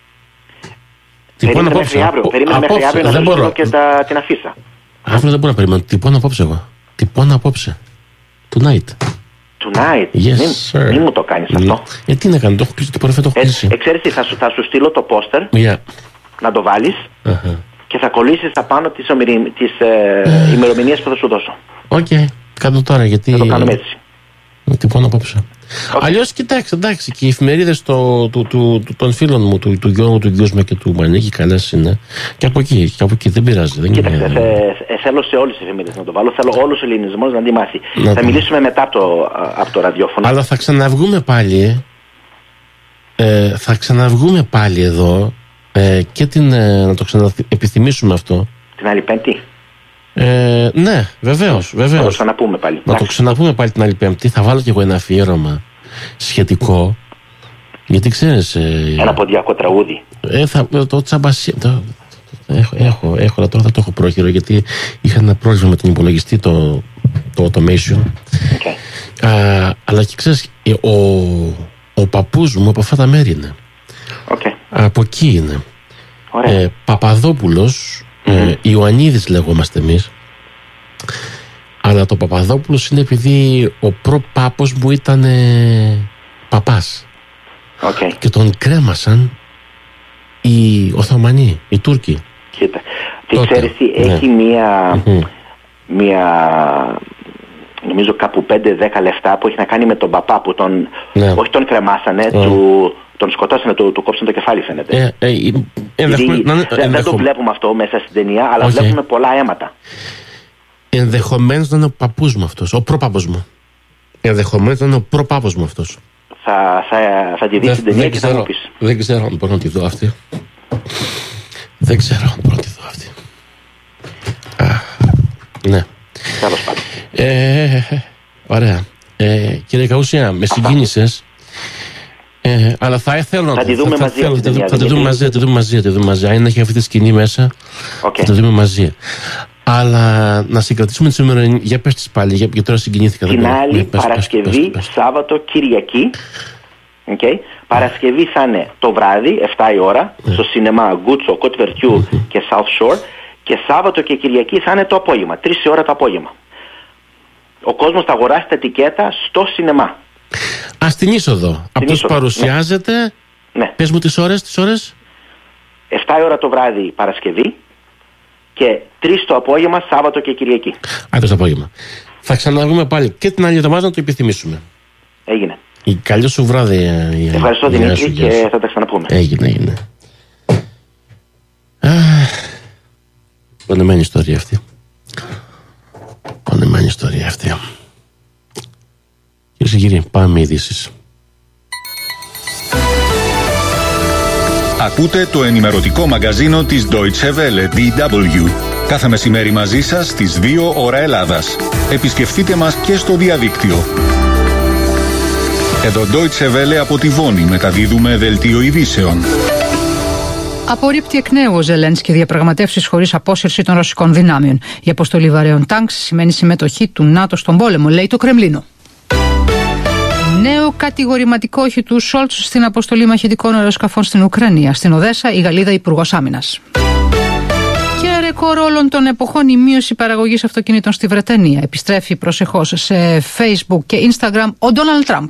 Περίμενε μέχρι αύριο, περίμενε μέχρι αύριο να σου στείλω και τα, την αφίσα. Αύριο δεν μπορώ να περιμένω, τυπώνα απόψε εγώ. Τυπώνα απόψε. Tonight. Tonight. Yes, μην, μην μου το κάνεις αυτό. Γιατί να κάνω, το έχω κλείσει, το προφέτο έχω κλείσει. Ε, ξέρεις τι, θα σου, θα σου στείλω το πόστερ. Yeah. Να το βάλεις uh-huh. και θα κολλήσεις τα πάνω τις, ομοιρι... τις ε, uh. ημερομηνίες που θα σου δώσω. Οκ, okay. Κάνω τώρα γιατί... Θα το κάνουμε έτσι. Τυπώνω απόψε. Okay. Αλλιώς κοιτάξτε, εντάξει, και οι εφημερίδες το, του, του, του, των φίλων μου, του, του Γιώργου, του Γκιούσμα και του Μανίκη, καλές είναι. Και από εκεί, και από εκεί δεν πειράζει. Δεν Κοίταξε, είναι... θε, ε, θέλω σε όλες τις εφημερίδες να το βάλω. Θέλω όλους τους ελληνισμούς να αντιμάθει. Θα το... μιλήσουμε μετά από το, από το ραδιόφωνο. Αλλά θα ξαναβγούμε πάλι. Ε, θα ξαναβγούμε πάλι εδώ. Ε, και την, ε, να το ξαναεπιθυμίσουμε αυτό. Την άλλη Πέμπτη. Ε, ναι, βεβαίως, βεβαίως. Θα το ξαναπούμε πάλι. Να το ξαναπούμε πάλι την άλλη Πέμπτη. Θα βάλω κι εγώ ένα αφιέρωμα σχετικό. Γιατί ξέρεις. Ε, ένα ποντιακό τραγούδι. Ε, θα, το τσαμπασί. Το, το, το, έχω, έχω, έχω, αλλά τώρα θα το έχω πρόχειρο γιατί είχα ένα πρόβλημα με τον υπολογιστή, το, το automation. Okay. Α, αλλά και ξέρεις, ο, ο παππούς μου από αυτά τα μέρη είναι. Okay. Από εκεί είναι. Ε, Παπαδόπουλος, mm-hmm. ε, Ιωαννίδης λέγομαστε εμείς. Αλλά το Παπαδόπουλος είναι επειδή ο προπάπος μου ήταν ε, παπάς. Okay. Και τον κρέμασαν οι Οθωμανοί, οι Τούρκοι. Κοίτα, τι ξέρεις τι, ναι. Έχει μία, mm-hmm. μία νομίζω κάπου πέντε δέκα λεφτά που έχει να κάνει με τον παπά που τον, ναι. όχι τον κρεμάσανε, mm. του, τον σκοτώσανε, του, του κόψανε το κεφάλι φαίνεται. Ε, ε, ε, ενδεχομένως, να, ενδεχο... δεν το βλέπουμε αυτό μέσα στην ταινία, αλλά okay. βλέπουμε πολλά αίματα. Ενδεχομένως να είναι ο παππούς μου αυτός, ο προπάπος μου. Ενδεχομένως να είναι ο προπάπος μου αυτός. Θα, θα, θα τη δεις την ταινία και ξέρω, θα μου πεις. Δεν ξέρω αν μπορώ να τη δω αυτή. Δεν ξέρω αν μπορώ να τη δω αυτή. Α, ναι. Τέλος πάντων. Ε, ωραία. Ε, κύριε Καούσια, με συγκίνησες. Ε, αλλά θα ήθελα να θα τη δούμε θα, μαζί. Θα, θα, θα, θα τη δούμε μαζί, θα τη δούμε μαζί, θα τη δούμε μαζί. Αν έχει αυτή τη σκηνή μέσα, okay. θα τη δούμε μαζί. Αλλά να συγκρατήσουμε τις ημερομηνίες. Για πες τις πάλι, γιατί τώρα συγκινήθηκα. Την άλλη Παρασκευή, Σάββατο, Κυριακή. Okay. Παρασκευή θα είναι το βράδυ, εφτά η ώρα, yeah. στο σινεμά Γκούτσο, Κότ Βερτιού mm-hmm. και South Shore. Και Σάββατο και Κυριακή θα είναι το απόγευμα, τρεις η ώρα το απόγευμα. Ο κόσμος θα αγοράσει τα ετικέτα στο σινεμά. Α, στην είσοδο. Απλώς παρουσιάζεται. Ναι. ναι. Πες μου τις ώρες, τις ώρες. εφτά η ώρα το βράδυ Παρασκευή και τρεις το απόγευμα Σάββατο και Κυριακή. Α, το απόγευμα. Θα ξαναβγούμε πάλι και την άλλη εβδομάδα να το επιθυμήσουμε. Έγινε. Καλό σου βράδυ. Ευχαριστώ Δημήτρη και σου. Θα τα ξαναπούμε. Έγινε, έγινε. Πονεμένη ιστορία αυτή. Πονεμένη ιστορία αυτή. Κυρίες και κύριοι, πάμε ειδήσεις. Ακούτε το ενημερωτικό μαγκαζίνο της Deutsche Welle ντι ντάμπλιου. Κάθε μεσημέρι μαζί σας στις δύο ώρα Ελλάδας. Επισκεφτείτε μας και στο διαδίκτυο. Εδώ Deutsche Welle από τη Βόνη μεταδίδουμε δελτίο ειδήσεων. Απορρίπτει εκ νέου ο Ζελένσκι διαπραγματεύσεις χωρίς απόσυρση των ρωσικών δυνάμεων. Η αποστολή βαρέων τάγκς σημαίνει συμμετοχή του ΝΑΤΟ στον πόλεμο, λέει το Κρεμλίνο. Νέο κατηγορηματικό όχι του Σόλτς στην αποστολή μαχητικών αεροσκαφών στην Ουκρανία. Στην Οδέσσα, η Γαλλίδα Υπουργός Άμυνας. Και ρεκόρ όλων των εποχών η μείωση παραγωγής αυτοκινήτων στη Βρετανία. Επιστρέφει προσεχώς σε Facebook και Instagram ο Ντόναλντ Τραμπ.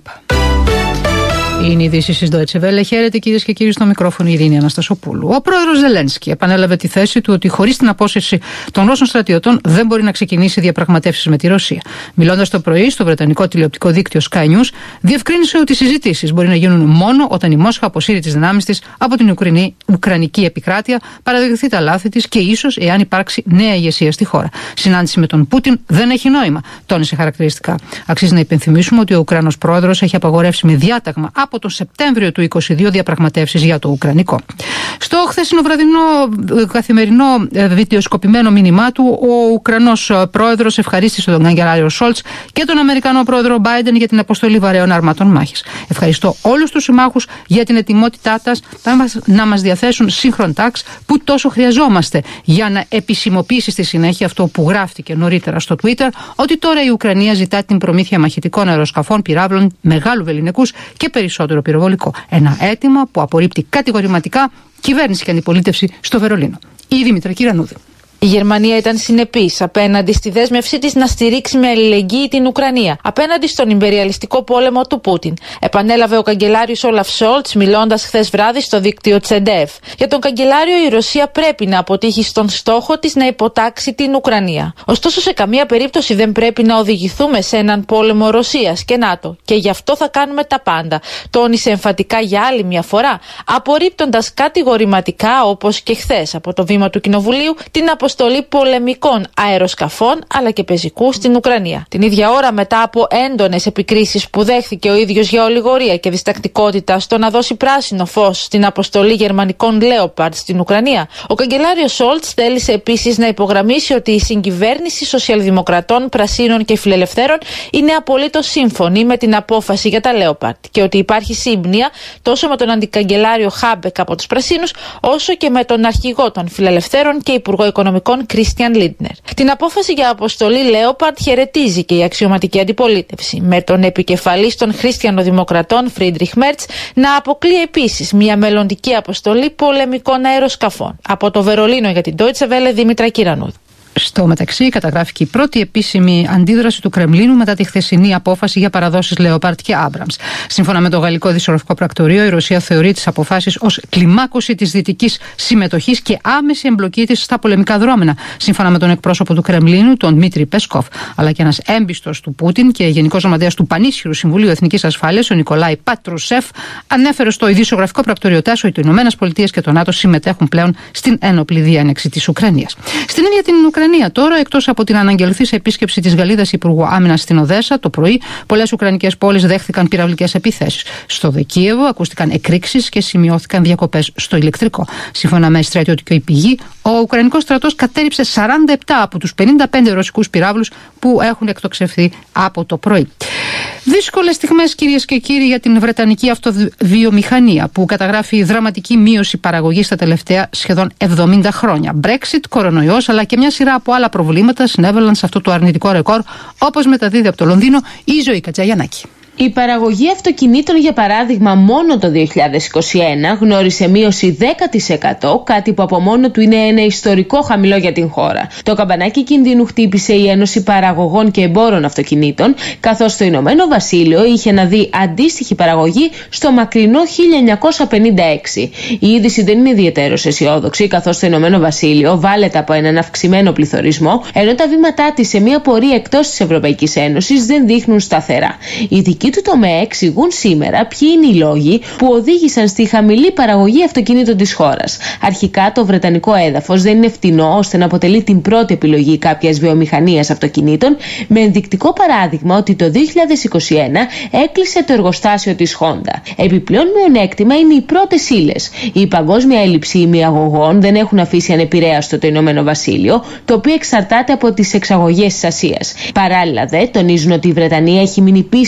Είναι η είδηση της Deutsche Welle. Χαίρετε κυρίες και κύριοι, στο μικρόφωνο η Ειρήνη Αναστασοπούλου. Ο πρόεδρος Ζελένσκι επανέλαβε τη θέση του ότι χωρίς την απόσυρση των Ρώσων στρατιωτών δεν μπορεί να ξεκινήσει διαπραγματεύσεις με τη Ρωσία. Μιλώντας το πρωί στο βρετανικό τηλεοπτικό δίκτυο Sky News, διευκρίνησε ότι οι συζητήσεις μπορεί να γίνουν μόνο όταν η Μόσχα αποσύρει τις δυνάμεις της από την Ουκρανική, Ουκρανική επικράτεια, παραδεχθεί τα λάθη της και ίσως εάν υπάρξει νέα ηγεσία στη χώρα. Συνάντηση με τον Πούτιν δεν έχει νόημα, τόνισε χαρακτηριστικά. Αξίζει να υπενθυμίσουμε ότι ο Ουκρανός πρόεδρος έχει απαγορεύσει με διάταγμα από τον Σεπτέμβριο του είκοσι δύο διαπραγματεύσεις για το Ουκρανικό. Στο χθεσινό βραδινό καθημερινό βιντεοσκοπημένο μήνυμά του, ο Ουκρανός πρόεδρος ευχαρίστησε τον καγκελάριο Σόλτς και τον Αμερικανό πρόεδρο Μπάιντεν για την αποστολή βαρέων αρμάτων μάχης. Ευχαριστώ όλους τους συμμάχους για την ετοιμότητά τους να μας διαθέσουν σύγχρον τάγκς που τόσο χρειαζόμαστε για να επισημοποιήσει στη συνέχεια αυτό που γράφτηκε νωρίτερα στο Twitter, ότι τώρα η Ουκρανία ζητά την προμήθεια μαχητικών αεροσκαφών, πυράβλων μεγάλου βεληνικούς και περισσότερο πυροβολικό. Ένα αίτημα που απορρίπτει κατηγορηματικά κυβέρνηση και αντιπολίτευση στο Βερολίνο. Η Δήμητρα Κυρανούδη. Η Γερμανία ήταν συνεπής απέναντι στη δέσμευσή της να στηρίξει με αλληλεγγύη την Ουκρανία απέναντι στον ιμπεριαλιστικό πόλεμο του Πούτιν. Επανέλαβε ο καγκελάριος Όλαφ Σόλτς μιλώντας χθες βράδυ στο δίκτυο Τσεντεφ. Για τον καγκελάριο, η Ρωσία πρέπει να αποτύχει στον στόχο της να υποτάξει την Ουκρανία. Ωστόσο, σε καμία περίπτωση δεν πρέπει να οδηγηθούμε σε έναν πόλεμο Ρωσίας και ΝΑΤΟ. Και γι' αυτό θα κάνουμε τα πάντα. Τόνισε εμφατικά για άλλη μια φορά, απορρίπτοντας κατηγορηματικά, όπως και χθες από το βήμα του Κοινοβουλίου, την αποστολή πολεμικών αεροσκαφών αλλά και πεζικού στην Ουκρανία. Την ίδια ώρα, μετά από έντονες επικρίσεις που δέχθηκε ο ίδιος για ολιγορία και διστακτικότητα στο να δώσει πράσινο φως στην αποστολή γερμανικών Λέοπαρντ στην Ουκρανία, ο καγκελάριος Σόλτς θέλησε επίσης να υπογραμμίσει ότι η συγκυβέρνηση σοσιαλδημοκρατών, πρασίνων και φιλελευθέρων είναι απολύτως σύμφωνη με την απόφαση για τα Λέοπαρντ και ότι υπάρχει σύμπνοια τόσο με τον αντικαγκελάριο Χάμπεκ από τους Πρασίνους, όσο και με τον αρχηγό των φιλελευθέρων και υπουργό οικονομικών Κρίστιαν Λίντνερ. Την απόφαση για αποστολή Λέοπαρντ χαιρετίζει και η αξιωματική αντιπολίτευση, με τον επικεφαλής των χριστιανοδημοκρατών Φρίντριχ Μέρτς να αποκλεί επίσης μια μελλοντική αποστολή πολεμικών αεροσκαφών. Από το Βερολίνο για την Deutsche Welle, Δήμητρα Κυρανούδη. Στο μεταξύ, καταγράφηκε η πρώτη επίσημη αντίδραση του Κρεμλίνου μετά τη χθεσινή απόφαση για παραδόσεις Λέοπαρντ και Άμπραμς. Σύμφωνα με το Γαλλικό Δισορροφικό Πρακτορείο, η Ρωσία θεωρεί τις αποφάσεις ως κλιμάκωση της δυτικής συμμετοχής και άμεση εμπλοκή της στα πολεμικά δρόμενα. Σύμφωνα με τον εκπρόσωπο του Κρεμλίνου, τον Δημήτρη Πέσκοφ, αλλά και ένας έμπιστος του Πούτιν και γενικός γραμματέας του πανίσχυρου Συμβουλίου Εθνικής Ασφάλειας, ο Νικολάη Πατρουσέφ, ανέφερε στο Ειδησιογραφικό Πρακτορείο Τάσο ότι οι Ηνωμένες Πολιτείες και το ΝΑΤΟ συμμετέχουν πλέον στην ένοπλη διάνεξη της Ουκρανίας. Στην ίδια την Ουκρανία, τώρα, εκτός από την αναγγελθής επίσκεψη της Γαλλίδας Υπουργού Άμυνας στην Οδέσσα το πρωί, πολλές ουκρανικές πόλεις δέχθηκαν πυραυλικές επιθέσεις. Στο Δεκίεβο ακούστηκαν εκρήξεις και σημειώθηκαν διακοπές στο ηλεκτρικό. Σύμφωνα με στρατιωτική πηγή, ο Ουκρανικός στρατός κατέρριψε σαράντα επτά από τους πενήντα πέντε ρωσικούς πυράβλους που έχουν εκτοξευθεί από το πρωί. Δύσκολες στιγμές, κυρίες και κύριοι, για την βρετανική αυτοβιομηχανία που καταγράφει δραματική μείωση παραγωγής τα τελευταία σχεδόν εβδομήντα χρόνια. Brexit, κορονοϊός αλλά και μια σειρά από άλλα προβλήματα συνέβαλαν σε αυτό το αρνητικό ρεκόρ, όπως μεταδίδει από το Λονδίνο η Ζωή Κατζαγιαννάκη. Η παραγωγή αυτοκινήτων, για παράδειγμα, μόνο το δύο χιλιάδες είκοσι ένα γνώρισε μείωση δέκα τοις εκατό, κάτι που από μόνο του είναι ένα ιστορικό χαμηλό για την χώρα. Το καμπανάκι κινδύνου χτύπησε η Ένωση Παραγωγών και Εμπόρων Αυτοκινήτων, καθώς το Ηνωμένο Βασίλειο είχε να δει αντίστοιχη παραγωγή στο μακρινό χίλια εννιακόσια πενήντα έξι. Η είδηση δεν είναι ιδιαιτέρως αισιόδοξη, καθώς το Ηνωμένο Βασίλειο βάλεται από έναν αυξημένο πληθωρισμό, ενώ τα βήματά της σε μια πορεία εκτός της Ευρωπαϊκής Ένωσης δεν δείχνουν σταθερά. Η του τομέα εξηγούν σήμερα ποιοι είναι οι λόγοι που οδήγησαν στη χαμηλή παραγωγή αυτοκινήτων της χώρας. Αρχικά, το βρετανικό έδαφος δεν είναι φτηνό ώστε να αποτελεί την πρώτη επιλογή κάποιας βιομηχανίας αυτοκινήτων, με ενδεικτικό παράδειγμα ότι το δύο χιλιάδες είκοσι ένα έκλεισε το εργοστάσιο της Honda. Επιπλέον, μειονέκτημα είναι οι πρώτες ύλες. Η παγκόσμια έλλειψη ημιαγωγών δεν έχουν αφήσει ανεπηρέαστο το Ηνωμένο Βασίλειο, το οποίο εξαρτάται από τις εξαγωγές της Ασίας. Παράλληλα, δε, τονίζουν ότι η Βρετανία έχει μείνει πίσω στη γενική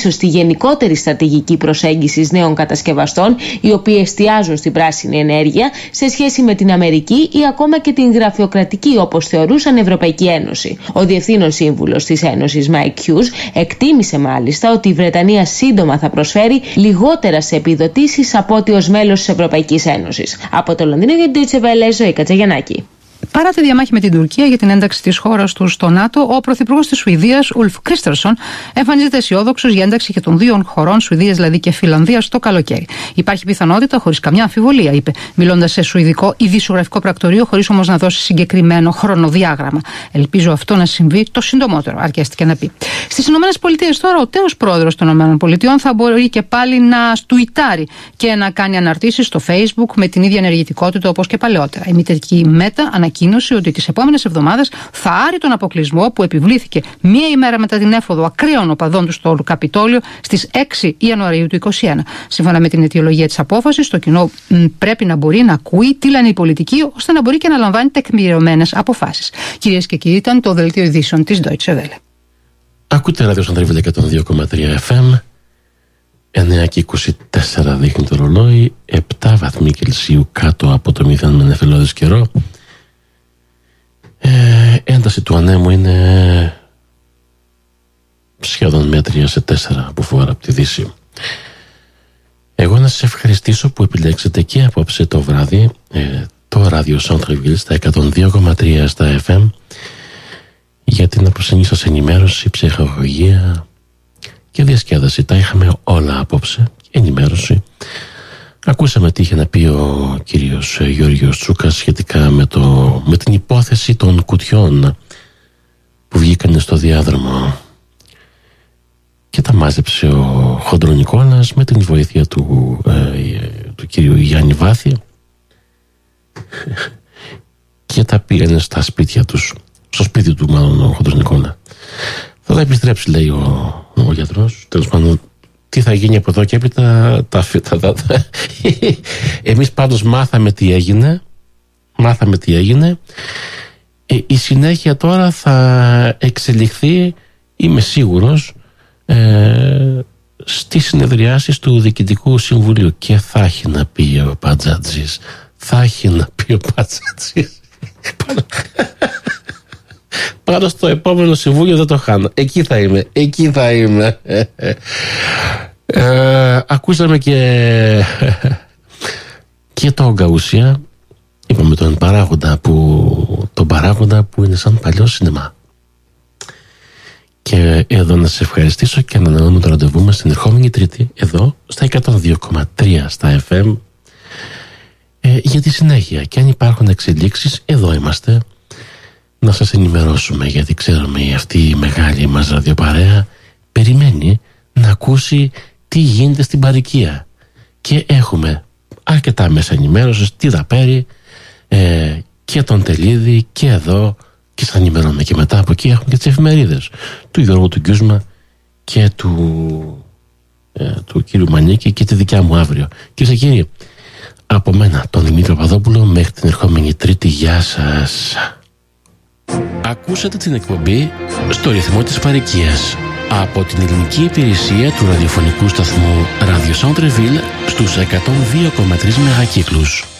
γενικότερη στρατηγική προσέγγισης νέων κατασκευαστών, οι οποίοι εστιάζουν στην πράσινη ενέργεια σε σχέση με την Αμερική ή ακόμα και την γραφειοκρατική, όπως θεωρούσαν, Ευρωπαϊκή Ένωση. Ο διευθύνων σύμβουλος της Ένωσης, Mike Hughes, εκτίμησε μάλιστα ότι η Βρετανία σύντομα θα προσφέρει λιγότερα σε επιδοτήσεις από ότι ως μέλος της Ευρωπαϊκής Ένωσης. Από το Λονδίνο για την Deutsche Welle, Ζωή Κατσαγιαννάκη. Παρά τη διαμάχη με την Τουρκία για την ένταξη της χώρας του στο ΝΑΤΟ, ο πρωθυπουργός της Σουηδίας, Ουλφ Κρίστερσον, εμφανίζεται αισιόδοξος για ένταξη και των δύο χωρών, Σουηδίας δηλαδή και Φινλανδίας, το καλοκαίρι. Υπάρχει πιθανότητα, χωρίς καμιά αμφιβολία, είπε, μιλώντας σε σουηδικό ειδησιογραφικό πρακτορείο, χωρίς όμως να δώσει συγκεκριμένο χρονοδιάγραμμα. Ελπίζω αυτό να συμβεί το συντομότερο, αρκέστηκε να πει. Στις ΗΠΑ τώρα, ο τέος πρόεδρος των ΗΠΑ θα μπορεί και πάλι να στουιτάρει και να κάνει αναρτήσεις στο Facebook με την ίδια ενεργητικότητα όπως και παλαιότερα. Η μητρική Μέτα ανακοίνωσε ότι τις επόμενες εβδομάδες θα άρει τον αποκλεισμό που επιβλήθηκε μία ημέρα μετά την έφοδο ακραίων οπαδών του στο Καπιτόλιο στις έξι Ιανουαρίου του είκοσι ένα. Σύμφωνα με την αιτιολογία της απόφασης, το κοινό μ, πρέπει να μπορεί να ακούει τι λένε οι πολιτικοί, ώστε να μπορεί και να λαμβάνει τεκμηριωμένες αποφάσεις. Κυρίες και κύριοι, ήταν το δελτίο ειδήσεων της Deutsche Welle. Ακούτε ράδιο Σαντρεβίλ εκατόν δύο κόμμα τρία εφ εμ. εννιά και είκοσι τέσσερα δείχνει το ρολόι, επτά βαθμοί Κελσίου κάτω από το μηδέν με νεφελώδες καιρό. Ε, ένταση του ανέμου είναι σχεδόν μέτρια σε τέσσερα από φόρα από τη Δύση. Εγώ να σας ευχαριστήσω που επιλέξετε και απόψε το βράδυ ε, το ράδιο Centreville στα εκατόν δύο κόμμα τρία στα εφ εμ για την απροσενή σας ενημέρωση, ψυχαγωγία και διασκέδαση. Τα είχαμε όλα απόψε, ενημέρωση. Ακούσαμε τι είχε να πει ο κύριος Γιώργος Τσούκας σχετικά με, το, με την υπόθεση των κουτιών που βγήκαν στο διάδρομο και τα μάζεψε ο Χοντρονικόλας με την βοήθεια του, ε, του κύριου Γιάννη Βάθη και τα πήγανε στα σπίτια τους, στο σπίτι του μάλλον ο Χοντρονικόλα. Θα τα επιστρέψει, λέει ο, ο γιατρός. Τέλος πάντων, τι θα γίνει από εδώ και έπειτα τα, τα, τα, τα. Εμείς πάντως μάθαμε τι έγινε. Μάθαμε τι έγινε. Ε, η συνέχεια τώρα θα εξελιχθεί, είμαι σίγουρος, ε, στις συνεδριάσεις του Διοικητικού Συμβουλίου. Και θα έχει να πει ο Πατζάτζης. Θα έχει να πει ο Πατζάτζης. Πάνω στο επόμενο συμβούλιο δεν το χάνω. Εκεί θα είμαι. Εκεί θα είμαι. Ε, ακούσαμε και και το Γκαούσια. Είπαμε τον παράγοντα που τον παράγοντα που είναι σαν παλιό σινεμά. Και εδώ να σας ευχαριστήσω και να ανανεώνουμε το ραντεβού μας την ερχόμενη Τρίτη εδώ στα εκατόν δύο κόμμα τρία στα εφ εμ ε, για τη συνέχεια. Και αν υπάρχουν εξελίξεις, εδώ είμαστε να σας ενημερώσουμε, γιατί ξέρουμε αυτή η μεγάλη μας ραδιοπαρέα περιμένει να ακούσει τι γίνεται στην παροικία και έχουμε αρκετά μέσα ενημέρωσης, τη Δαπέρη ε, και τον Τελίδη και εδώ και σας ενημερώνουμε και μετά από εκεί έχουμε και τις εφημερίδες του Γιώργου του Γκιούσμα και του, ε, του κύριου Μανίκη και τη δικιά μου αύριο. Κυρίες και κύριοι, από μένα τον Δημήτρη Παπαδόπουλο μέχρι την ερχόμενη Τρίτη, γεια σας. Ακούσατε την εκπομπή στο ρυθμό της παροικίας από την ελληνική υπηρεσία του ραδιοφωνικού σταθμού Radio Centreville στους εκατόν δύο κόμμα τρία μεγακύκλους.